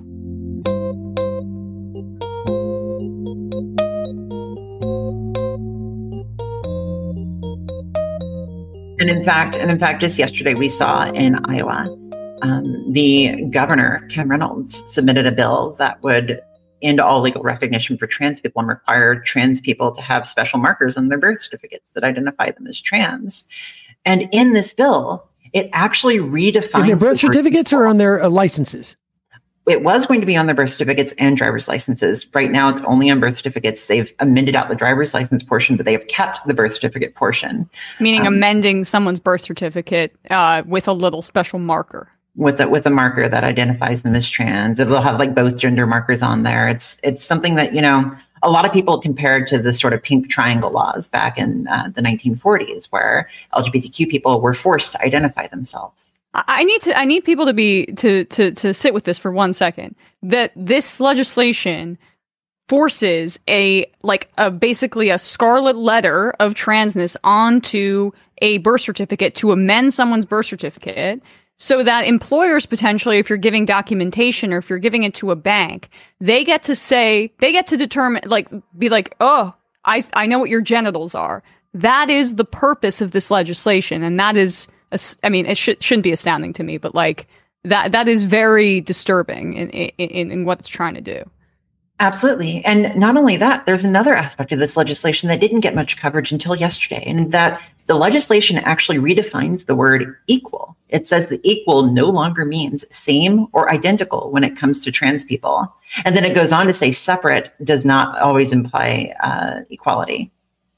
And in fact, and in fact, just yesterday we saw in Iowa, um, the governor, Kim Reynolds, submitted a bill that would end all legal recognition for trans people and require trans people to have special markers on their birth certificates that identify them as trans. And in this bill, it actually redefines in their birth the certificates or on their uh, licenses. It was going to be on their birth certificates and driver's licenses. Right now, it's only on birth certificates. They've amended out the driver's license portion, but they have kept the birth certificate portion. Meaning um, amending someone's birth certificate uh, with a little special marker. With a, with a marker that identifies them as trans. They'll have like both gender markers on there. It's it's something that, you know, a lot of people compared to the sort of pink triangle laws back in uh, the nineteen forties, where L G B T Q people were forced to identify themselves. I need to. I need people to be to to to sit with this for one second. That this legislation forces a like a basically a scarlet letter of transness onto a birth certificate to amend someone's birth certificate, so that employers potentially, if you're giving documentation or if you're giving it to a bank, they get to say they get to determine like be like, oh, I I know what your genitals are. That is the purpose of this legislation, and that is. I mean, it should, shouldn't be astounding to me, but like that, that is very disturbing in, in, in what it's trying to do. Absolutely. And not only that, there's another aspect of this legislation that didn't get much coverage until yesterday, and that the legislation actually redefines the word equal. It says the equal no longer means same or identical when it comes to trans people. And then it goes on to say separate does not always imply uh, equality.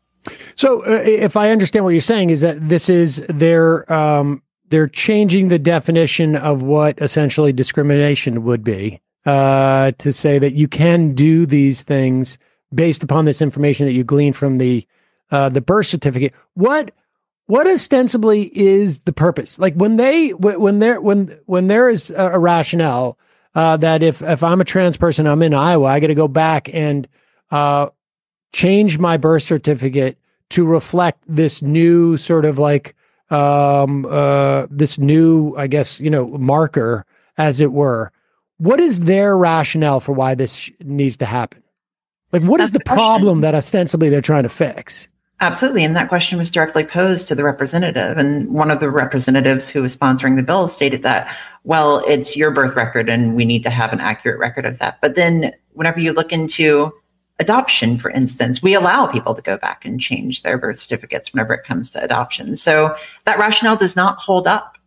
So, uh, if I understand what you're saying, is that this is they're um, they're changing the definition of what essentially discrimination would be uh, to say that you can do these things based upon this information that you glean from the uh, the birth certificate. What what ostensibly is the purpose? Like when they when there when when there is a, a rationale uh, that if if I'm a trans person, I'm in Iowa, I got to go back and uh, change my birth certificate to reflect this new sort of like um, uh, this new, I guess, you know, marker, as it were. What is their rationale for why this sh- needs to happen? Like, what That's is the, the problem that ostensibly they're trying to fix? Absolutely. And that question was directly posed to the representative. And one of the representatives who was sponsoring the bill stated that, well, it's your birth record and we need to have an accurate record of that. But then whenever you look into adoption, for instance, we allow people to go back and change their birth certificates whenever it comes to adoption. So that rationale does not hold up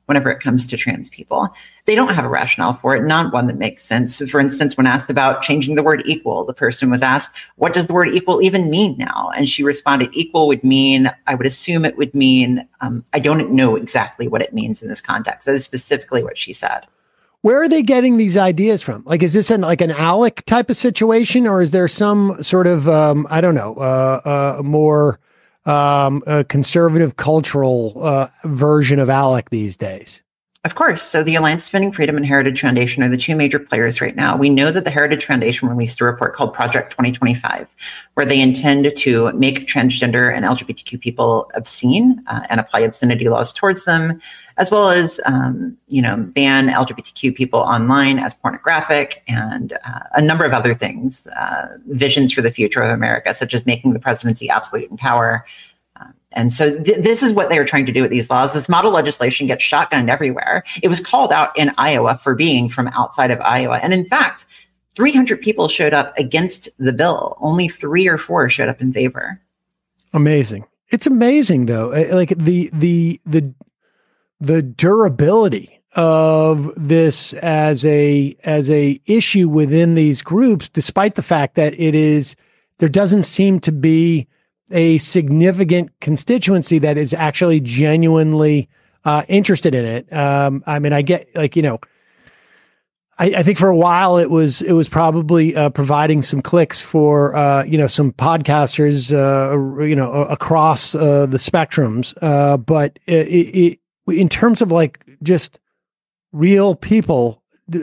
whenever it comes to trans people. They don't have a rationale for it, not one that makes sense. For instance, when asked about changing the word equal, the person was asked, what does the word equal even mean now? And she responded, equal would mean, I would assume it would mean, um, I don't know exactly what it means in this context. That is specifically what she said. Where are they getting these ideas from? Like, is this an, like an ALEC type of situation, or is there some sort of, um, I don't know, uh, uh, more um, uh, conservative cultural uh, version of ALEC these days? Of course. So the Alliance Defending Freedom and Heritage Foundation are the two major players right now. We know that the Heritage Foundation released a report called Project twenty twenty-five, where they intend to make transgender and L G B T Q people obscene uh, and apply obscenity laws towards them, as well as, um, you know, ban L G B T Q people online as pornographic and uh, a number of other things, uh, visions for the future of America, such as making the presidency absolute in power. And so th- this is what they were trying to do with these laws. This model legislation gets shotgunned everywhere. It was called out in Iowa for being from outside of Iowa. And in fact, three hundred people showed up against the bill. Only three or four showed up in favor. Amazing. It's amazing, though. Like the the the the durability of this as a as a issue within these groups, despite the fact that it is there doesn't seem to be a significant constituency that is actually genuinely uh, interested in it. Um, I mean, I get like, you know, I, I think for a while it was, it was probably uh, providing some clicks for, uh, you know, some podcasters, uh, you know, across uh, the spectrums. Uh, but it, it, in terms of like just real people,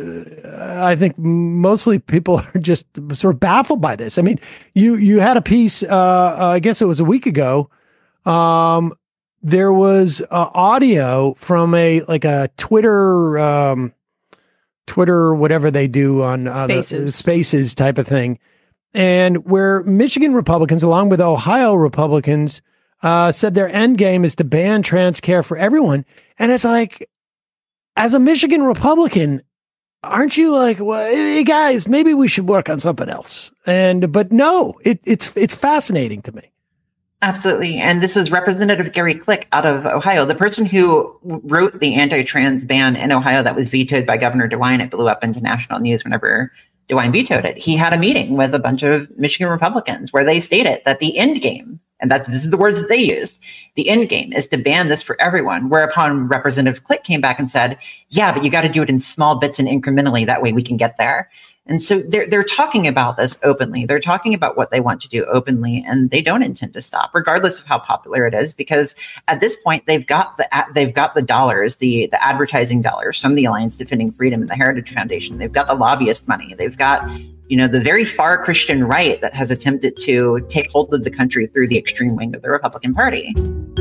I think mostly people are just sort of baffled by this. I mean, you you had a piece, uh, I guess it was a week ago. Um, there was uh, audio from a like a Twitter, um, Twitter, whatever they do on uh, Spaces. The Spaces type of thing, and where Michigan Republicans, along with Ohio Republicans, uh, said their end game is to ban trans care for everyone. And it's like, as a Michigan Republican, aren't you like, well, hey guys, maybe we should work on something else? And but no, it, it's it's fascinating to me. Absolutely. And this was Representative Gary Click out of Ohio, the person who wrote the anti-trans ban in Ohio that was vetoed by Governor DeWine. It blew up into national news whenever DeWine vetoed it. He had a meeting with a bunch of Michigan Republicans where they stated that the end game, and that's this is the words that they used, the end game is to ban this for everyone. Whereupon Representative Click came back and said, yeah, but you got to do it in small bits and incrementally. That way we can get there. And so they're, they're talking about this openly. They're talking about what they want to do openly, and they don't intend to stop, regardless of how popular it is, because at this point they've got the they've got the dollars, the the advertising dollars from the Alliance Defending Freedom and the Heritage Foundation. They've got the lobbyist money. They've got, you know, the very far Christian right that has attempted to take hold of the country through the extreme wing of the Republican Party.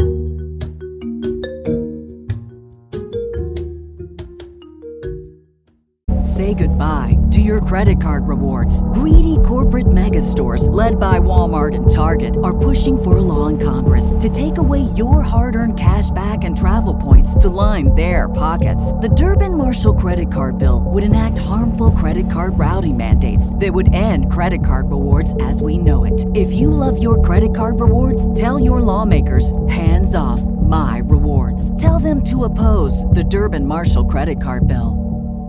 Say goodbye to your credit card rewards. Greedy corporate mega stores, led by Walmart and Target, are pushing for a law in Congress to take away your hard-earned cash back and travel points to line their pockets. The Durbin-Marshall credit card bill would enact harmful credit card routing mandates that would end credit card rewards as we know it. If you love your credit card rewards, tell your lawmakers, hands off my rewards. Tell them to oppose the Durbin-Marshall credit card bill.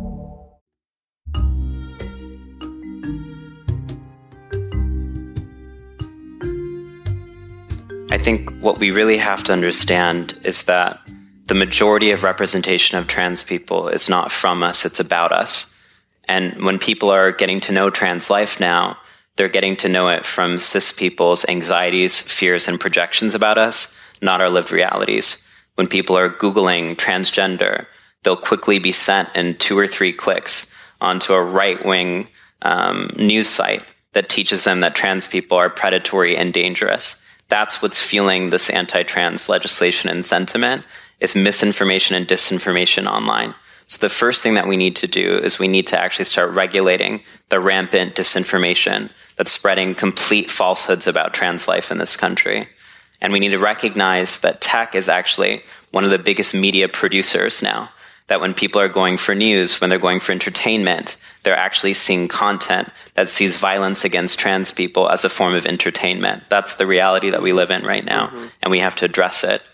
I think what we really have to understand is that the majority of representation of trans people is not from us, it's about us. And when people are getting to know trans life now, they're getting to know it from cis people's anxieties, fears, and projections about us, not our lived realities. When people are Googling transgender, they'll quickly be sent in two or three clicks onto a right-wing um, news site that teaches them that trans people are predatory and dangerous. That's what's fueling this anti-trans legislation and sentiment, is misinformation and disinformation online. So the first thing that we need to do is we need to actually start regulating the rampant disinformation that's spreading complete falsehoods about trans life in this country. And we need to recognize that tech is actually one of the biggest media producers now, that when people are going for news, when they're going for entertainment, they're actually seeing content that sees violence against trans people as a form of entertainment. That's the reality that we live in right now, mm-hmm. and we have to address it.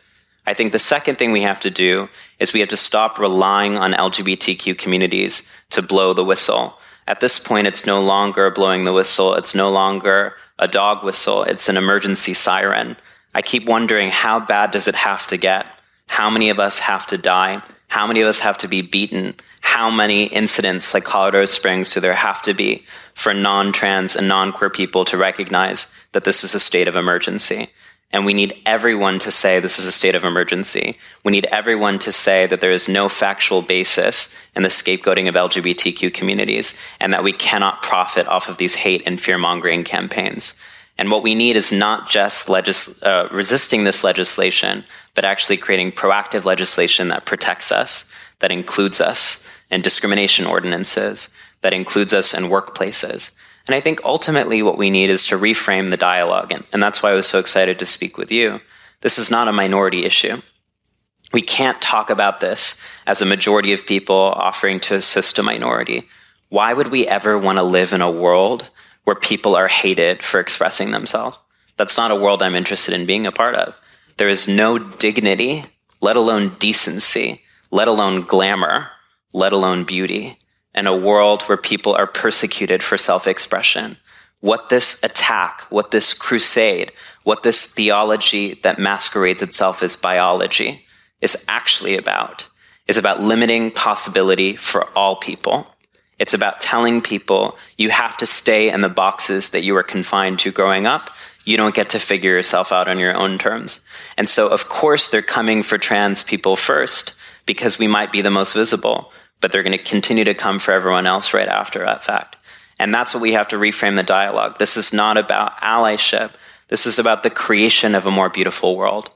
I think the second thing we have to do is we have to stop relying on L G B T Q communities to blow the whistle. At this point, it's no longer blowing the whistle. It's no longer a dog whistle. It's an emergency siren. I keep wondering, how bad does it have to get? How many of us have to die? How many of us have to be beaten? How many incidents like Colorado Springs do there have to be for non-trans and non-queer people to recognize that this is a state of emergency? And we need everyone to say this is a state of emergency. We need everyone to say that there is no factual basis in the scapegoating of L G B T Q communities and that we cannot profit off of these hate and fear-mongering campaigns. And what we need is not just legis- uh, resisting this legislation, but actually creating proactive legislation that protects us, that includes us in discrimination ordinances, that includes us in workplaces. And I think ultimately what we need is to reframe the dialogue. And, and that's why I was so excited to speak with you. This is not a minority issue. We can't talk about this as a majority of people offering to assist a minority. Why would we ever want to live in a world where people are hated for expressing themselves? That's not a world I'm interested in being a part of. There is no dignity, let alone decency, let alone glamour, let alone beauty, in a world where people are persecuted for self-expression. What this attack, what this crusade, what this theology that masquerades itself as biology is actually about, is about limiting possibility for all people. It's about telling people you have to stay in the boxes that you were confined to growing up. You don't get to figure yourself out on your own terms. And so, of course, they're coming for trans people first because we might be the most visible, but they're going to continue to come for everyone else right after that fact. And that's what we have to reframe the dialogue. This is not about allyship. This is about the creation of a more beautiful world.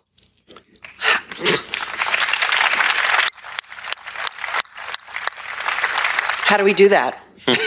How do we do that?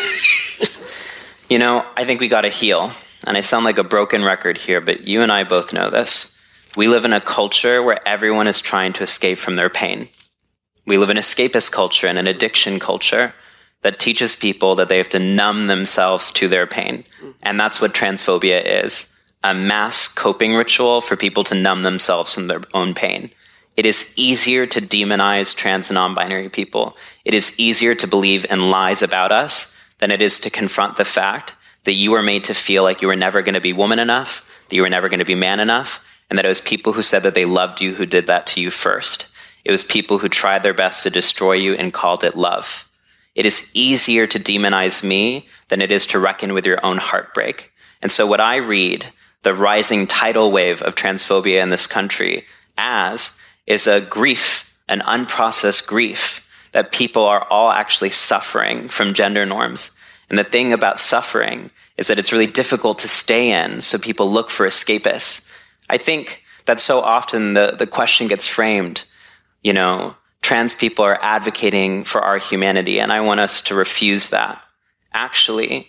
You know, I think we got to heal. And I sound like a broken record here, but you and I both know this. We live in a culture where everyone is trying to escape from their pain. We live in an escapist culture and an addiction culture that teaches people that they have to numb themselves to their pain. And that's what transphobia is, a mass coping ritual for people to numb themselves from their own pain. It is easier to demonize trans and non-binary people. It is easier to believe in lies about us than it is to confront the fact that you were made to feel like you were never going to be woman enough, that you were never going to be man enough, and that it was people who said that they loved you who did that to you first. It was people who tried their best to destroy you and called it love. It is easier to demonize me than it is to reckon with your own heartbreak. And so what I read the rising tidal wave of transphobia in this country as is a grief, an unprocessed grief, that people are all actually suffering from gender norms. And the thing about suffering is that it's really difficult to stay in, so people look for escapists. I think that so often the, the question gets framed, you know, trans people are advocating for our humanity, and I want us to refuse that. Actually,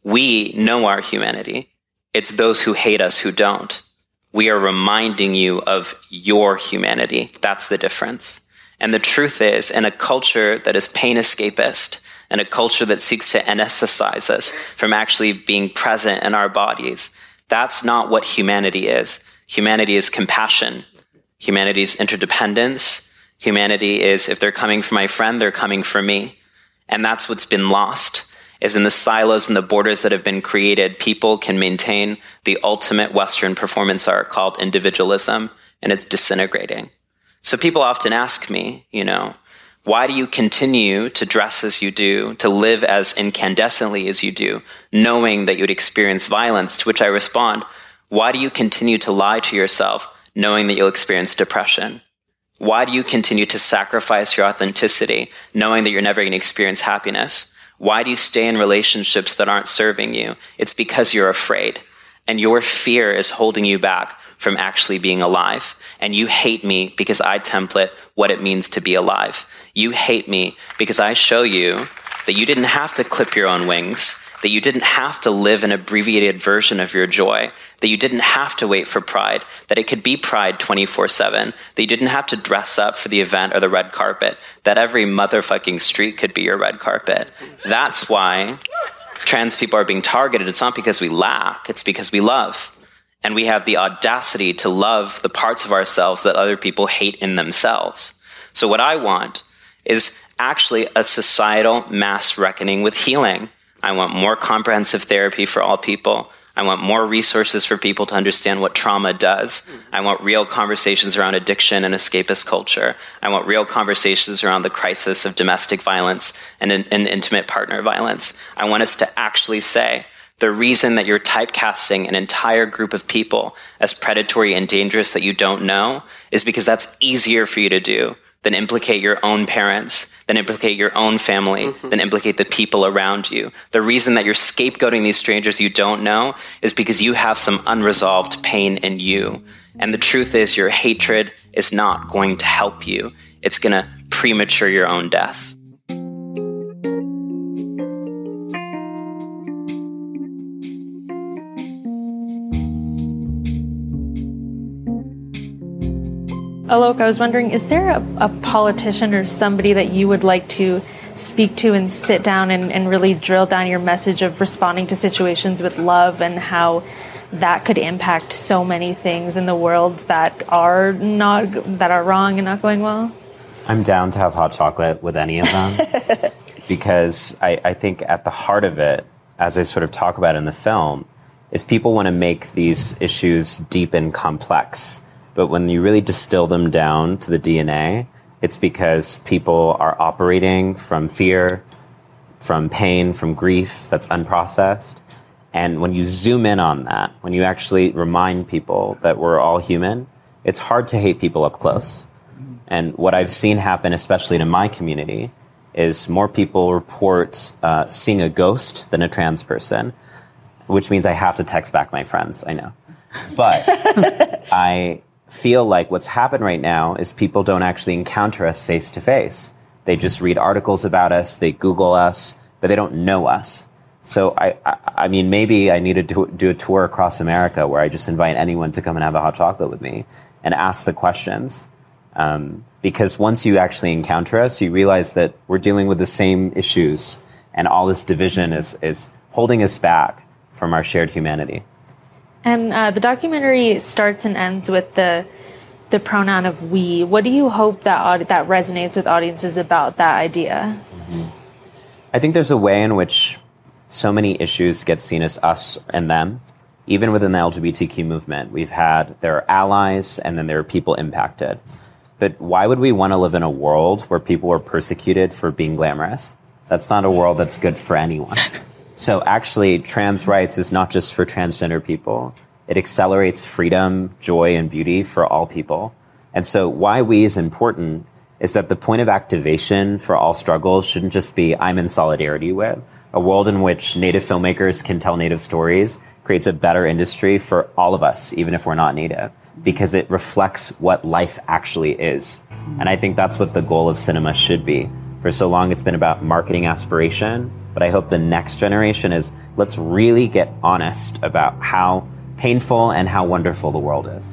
we know our humanity. It's those who hate us who don't. We are reminding you of your humanity. That's the difference. And the truth is, in a culture that is pain escapist, and a culture that seeks to anesthetize us from actually being present in our bodies, that's not what humanity is. Humanity is compassion. Humanity is interdependence. Humanity is, if they're coming for my friend, they're coming for me. And that's what's been lost, is in the silos and the borders that have been created, people can maintain the ultimate Western performance art called individualism, and it's disintegrating. So people often ask me, you know, why do you continue to dress as you do, to live as incandescently as you do, knowing that you'd experience violence? To which I respond, why do you continue to lie to yourself, knowing that you'll experience depression? Why do you continue to sacrifice your authenticity, knowing that you're never going to experience happiness? Why do you stay in relationships that aren't serving you? It's because you're afraid, and your fear is holding you back from actually being alive. And you hate me because I template what it means to be alive. You hate me because I show you that you didn't have to clip your own wings, that you didn't have to live an abbreviated version of your joy, that you didn't have to wait for Pride, that it could be Pride twenty-four seven, that you didn't have to dress up for the event or the red carpet, that every motherfucking street could be your red carpet. That's why trans people are being targeted. It's not because we lack, it's because we love. And we have the audacity to love the parts of ourselves that other people hate in themselves. So what I want is actually a societal mass reckoning with healing. I want more comprehensive therapy for all people. I want more resources for people to understand what trauma does. I want real conversations around addiction and escapist culture. I want real conversations around the crisis of domestic violence and, and intimate partner violence. I want us to actually say, the reason that you're typecasting an entire group of people as predatory and dangerous that you don't know is because that's easier for you to do than implicate your own parents, than implicate your own family, mm-hmm. than implicate the people around you. The reason that you're scapegoating these strangers you don't know is because you have some unresolved pain in you. And the truth is your hatred is not going to help you. It's going to premature your own death. Alok, I was wondering, is there a, a politician or somebody that you would like to speak to and sit down and, and really drill down your message of responding to situations with love and how that could impact so many things in the world that are not that are wrong and not going well? I'm down to have hot chocolate with any of them because I, I think at the heart of it, as I sort of talk about in the film, is people want to make these issues deep and complex. But when you really distill them down to the D N A, it's because people are operating from fear, from pain, from grief that's unprocessed. And when you zoom in on that, when you actually remind people that we're all human, it's hard to hate people up close. And what I've seen happen, especially in my community, is more people report uh, seeing a ghost than a trans person, which means I have to text back my friends, I know. But I feel like what's happened right now is people don't actually encounter us face to face. They just read articles about us, they Google us, but they don't know us. So I, I, I mean, maybe I need to do, do a tour across America where I just invite anyone to come and have a hot chocolate with me and ask the questions. Um, because once you actually encounter us, you realize that we're dealing with the same issues and all this division is, is holding us back from our shared humanity. And uh, the documentary starts and ends with the the pronoun of we. What do you hope that aud- that resonates with audiences about that idea? Mm-hmm. I think there's a way in which so many issues get seen as us and them. Even within the L G B T Q movement, we've had, there are allies and then there are people impacted. But why would we want to live in a world where people are persecuted for being glamorous? That's not a world that's good for anyone. So actually, trans rights is not just for transgender people. It accelerates freedom, joy, and beauty for all people. And so why we is important is that the point of activation for all struggles shouldn't just be I'm in solidarity with. A world in which Native filmmakers can tell Native stories creates a better industry for all of us, even if we're not Native, because it reflects what life actually is. And I think that's what the goal of cinema should be. For so long, it's been about marketing aspiration. But I hope the next generation is, let's really get honest about how painful and how wonderful the world is.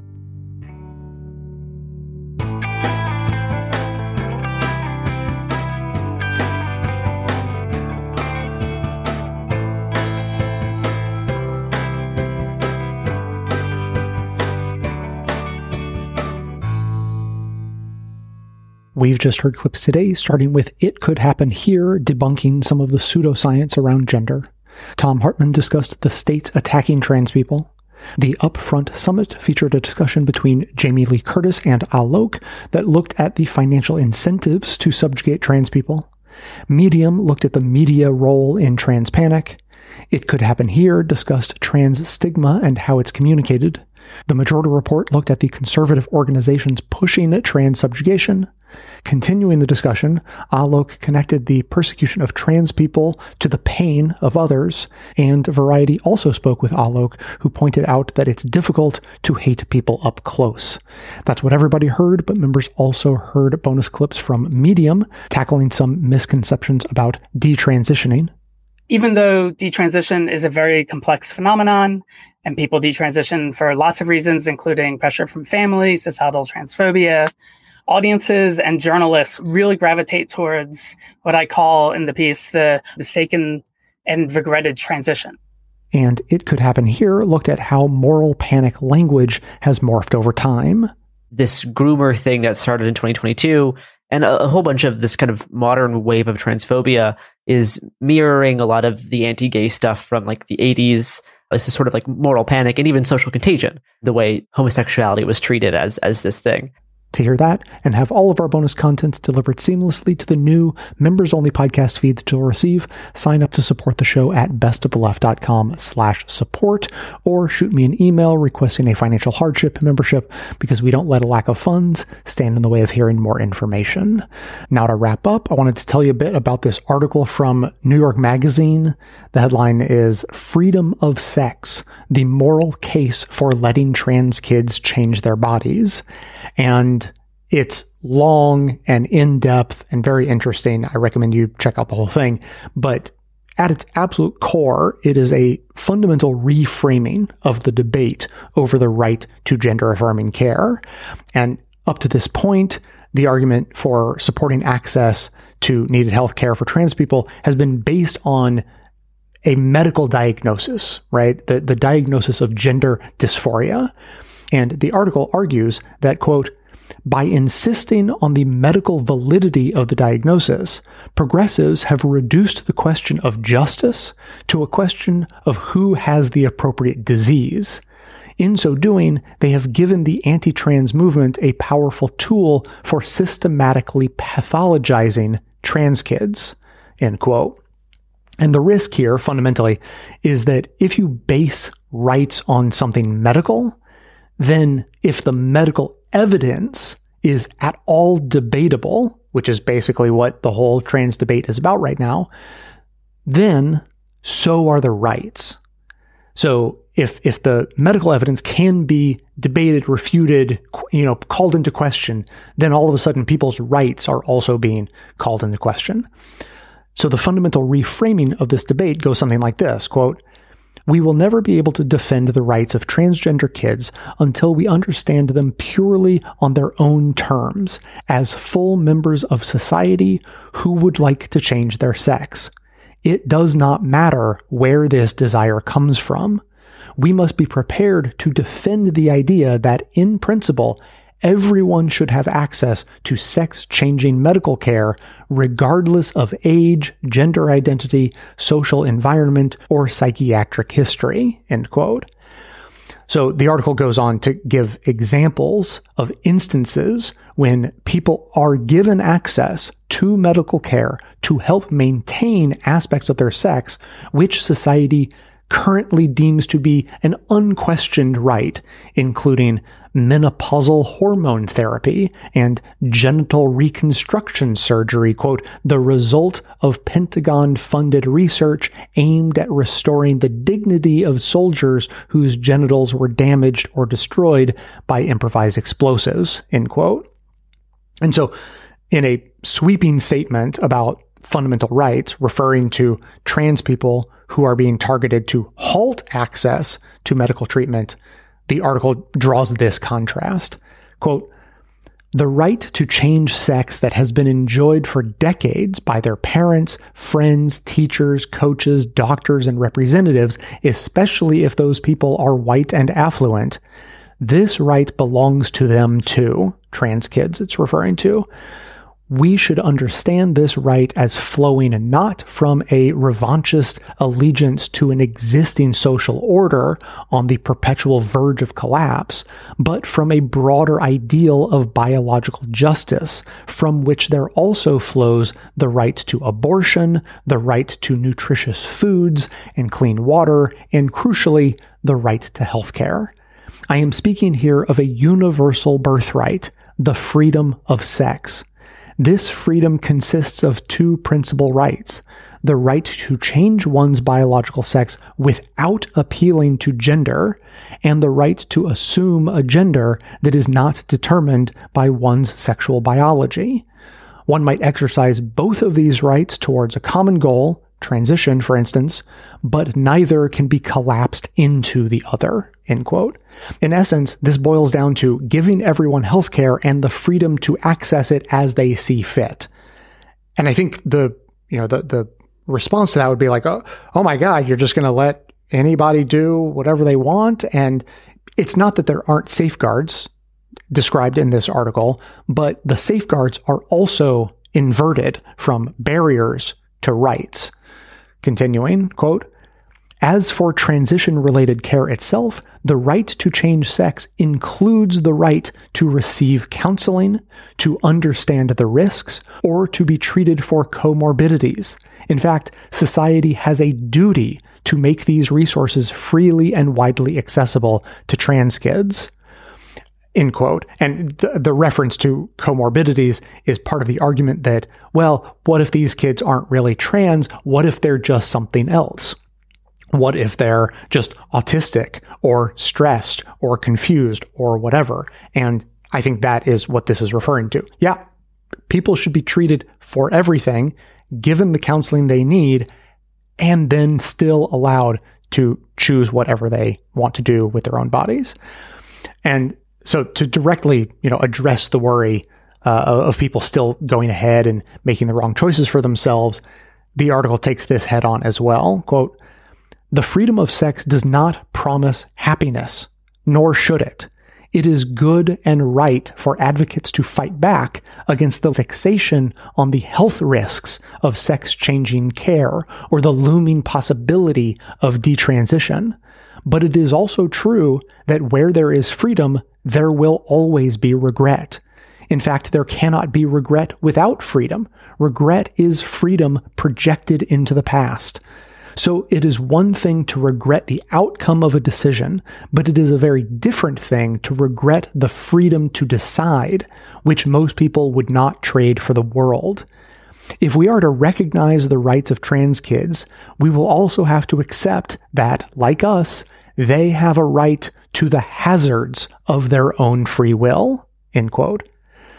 We've just heard clips today, starting with It Could Happen Here, debunking some of the pseudoscience around gender. Thom Hartmann discussed the states attacking trans people. The Upfront Summit featured a discussion between Jamie Lee Curtis and Alok that looked at the financial incentives to subjugate trans people. Medium looked at the media role in trans panic. It Could Happen Here discussed trans stigma and how it's communicated. The Majority Report looked at the conservative organizations pushing trans subjugation. Continuing the discussion, Alok connected the persecution of trans people to the pain of others, and Variety also spoke with Alok, who pointed out that it's difficult to hate people up close. That's what everybody heard, but members also heard bonus clips from Medium, tackling some misconceptions about detransitioning. Even though detransition is a very complex phenomenon, and people detransition for lots of reasons, including pressure from family, societal transphobia, audiences and journalists really gravitate towards what I call in the piece the mistaken and regretted transition. And It Could Happen Here looked at how moral panic language has morphed over time. This groomer thing that started in twenty twenty-two and a, a whole bunch of this kind of modern wave of transphobia is mirroring a lot of the anti-gay stuff from like the eighties. This is sort of like moral panic and even social contagion, the way homosexuality was treated as as this thing. To hear that and have all of our bonus content delivered seamlessly to the new members-only podcast feed that you'll receive, sign up to support the show at bestoftheleft.com slash support, or shoot me an email requesting a financial hardship membership, because we don't let a lack of funds stand in the way of hearing more information. Now to wrap up, I wanted to tell you a bit about this article from New York Magazine. The headline is Freedom of Sex, the Moral Case for Letting Trans Kids Change Their Bodies. And it's long and in-depth and very interesting. I recommend you check out the whole thing. But at its absolute core, it is a fundamental reframing of the debate over the right to gender-affirming care. And up to this point, the argument for supporting access to needed health care for trans people has been based on a medical diagnosis, right? The, the diagnosis of gender dysphoria. And the article argues that, quote, by insisting on the medical validity of the diagnosis, progressives have reduced the question of justice to a question of who has the appropriate disease. In so doing, they have given the anti-trans movement a powerful tool for systematically pathologizing trans kids, end quote. And the risk here, fundamentally, is that if you base rights on something medical, then if the medical evidence is at all debatable, which is basically what the whole trans debate is about right now, then so are the rights. So if if the medical evidence can be debated, refuted, you know, called into question, then all of a sudden people's rights are also being called into question. So the fundamental reframing of this debate goes something like this, quote, we will never be able to defend the rights of transgender kids until we understand them purely on their own terms, as full members of society who would like to change their sex. It does not matter where this desire comes from. We must be prepared to defend the idea that, in principle, everyone should have access to sex-changing medical care regardless of age, gender identity, social environment, or psychiatric history, end quote. So the article goes on to give examples of instances when people are given access to medical care to help maintain aspects of their sex, which society currently deems to be an unquestioned right, including menopausal hormone therapy and genital reconstruction surgery, quote, the result of Pentagon-funded research aimed at restoring the dignity of soldiers whose genitals were damaged or destroyed by improvised explosives, end quote. And so in a sweeping statement about fundamental rights, referring to trans people who are being targeted to halt access to medical treatment, the article draws this contrast. Quote, the right to change sex that has been enjoyed for decades by their parents, friends, teachers, coaches, doctors, and representatives, especially if those people are white and affluent, this right belongs to them too, trans kids it's referring to. We should understand this right as flowing not from a revanchist allegiance to an existing social order on the perpetual verge of collapse, but from a broader ideal of biological justice, from which there also flows the right to abortion, the right to nutritious foods and clean water, and crucially, the right to healthcare. I am speaking here of a universal birthright, the freedom of sex. This freedom consists of two principal rights: the right to change one's biological sex without appealing to gender, and the right to assume a gender that is not determined by one's sexual biology. One might exercise both of these rights towards a common goal, transition, for instance, but neither can be collapsed into the other, end quote. In essence, this boils down to giving everyone healthcare and the freedom to access it as they see fit. And I think the, you know, the, the response to that would be like, oh, oh my God, you're just going to let anybody do whatever they want. And it's not that there aren't safeguards described in this article, but the safeguards are also inverted from barriers to rights. Continuing, quote, as for transition-related care itself, the right to change sex includes the right to receive counseling, to understand the risks, or to be treated for comorbidities. In fact, society has a duty to make these resources freely and widely accessible to trans kids. End quote. And the, the reference to comorbidities is part of the argument that, well, what if these kids aren't really trans? What if they're just something else? What if they're just autistic or stressed or confused or whatever? And I think that is what this is referring to. Yeah, people should be treated for everything, given the counseling they need, and then still allowed to choose whatever they want to do with their own bodies. And so to directly, you know, address the worry uh, of people still going ahead and making the wrong choices for themselves, the article takes this head on as well. Quote, the freedom of sex does not promise happiness, nor should it. It is good and right for advocates to fight back against the fixation on the health risks of sex-changing care or the looming possibility of detransition. But it is also true that where there is freedom, there will always be regret. In fact, there cannot be regret without freedom. Regret is freedom projected into the past. So it is one thing to regret the outcome of a decision, but it is a very different thing to regret the freedom to decide, which most people would not trade for the world. If we are to recognize the rights of trans kids, we will also have to accept that, like us, they have a right to the hazards of their own free will, end quote.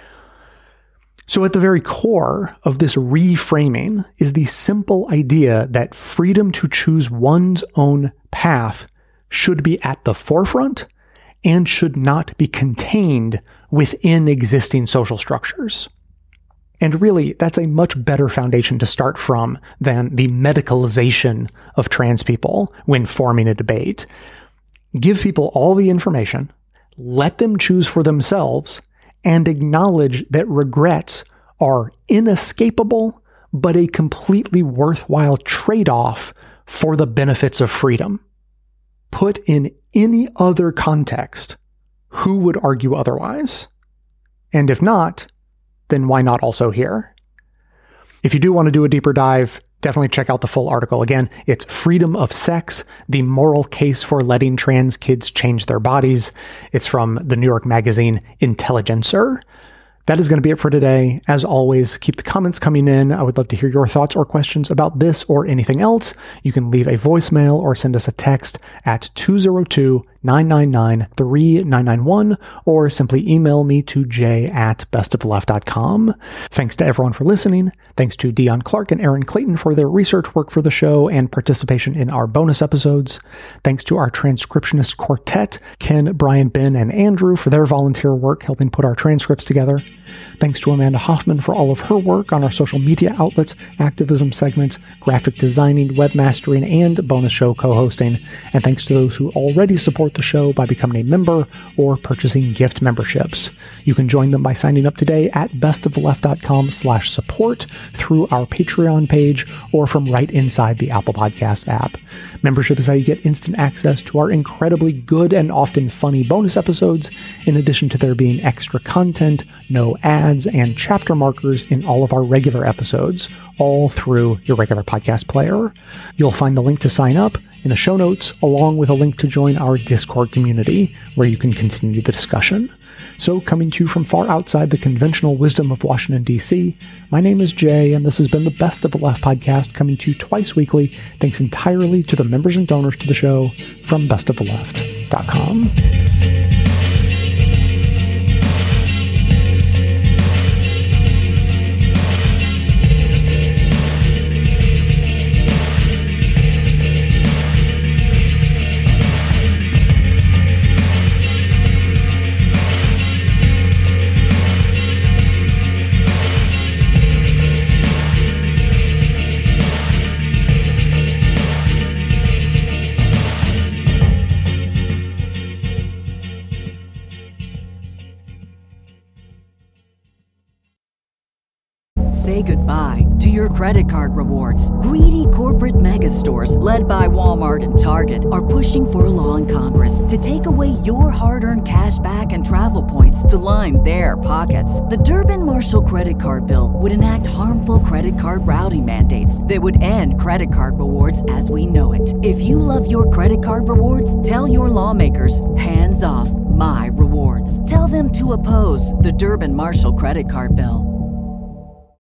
So at the very core of this reframing is the simple idea that freedom to choose one's own path should be at the forefront and should not be contained within existing social structures. And really, that's a much better foundation to start from than the medicalization of trans people when forming a debate. Give people all the information, let them choose for themselves, and acknowledge that regrets are inescapable, but a completely worthwhile trade-off for the benefits of freedom. Put in any other context, who would argue otherwise? And if not, then why not also here? If you do want to do a deeper dive, definitely check out the full article. Again, it's Freedom of Sex, the Moral Case for Letting Trans Kids Change Their Bodies. It's from the New York magazine Intelligencer. That is going to be it for today. As always, keep the comments coming in. I would love to hear your thoughts or questions about this or anything else. You can leave a voicemail or send us a text at two oh two, nine nine nine, three nine nine one or simply email me to j at bestoftheleft dot com. Thanks to everyone for listening. Thanks to Dion Clark and Aaron Clayton for their research work for the show and participation in our bonus episodes. Thanks to our transcriptionist quartet, Ken, Brian, Ben, and Andrew for their volunteer work helping put our transcripts together. Thanks to Amanda Hoffman for all of her work on our social media outlets, activism segments, graphic designing, webmastering, and bonus show co-hosting. And thanks to those who already support the show by becoming a member or purchasing gift memberships. You can join them by signing up today at bestoftheleft.com slash support through our Patreon page or from right inside the Apple Podcast app. Membership is how you get instant access to our incredibly good and often funny bonus episodes, in addition to there being extra content, no ads, and chapter markers in all of our regular episodes, all through your regular podcast player. You'll find the link to sign up in the show notes, along with a link to join our Discord community, where you can continue the discussion. So, coming to you from far outside the conventional wisdom of Washington, D C, my name is Jay, and this has been the Best of the Left podcast, coming to you twice weekly, thanks entirely to the members and donors to the show from best of the left dot com. say goodbye to your credit card rewards. Greedy corporate mega stores, led by Walmart and Target, are pushing for a law in Congress to take away your hard-earned cash back and travel points to line their pockets. The Durbin-Marshall credit card bill would enact harmful credit card routing mandates that would end credit card rewards as we know it. If you love your credit card rewards, tell your lawmakers, hands off my rewards. Tell them to oppose the Durbin-Marshall credit card bill.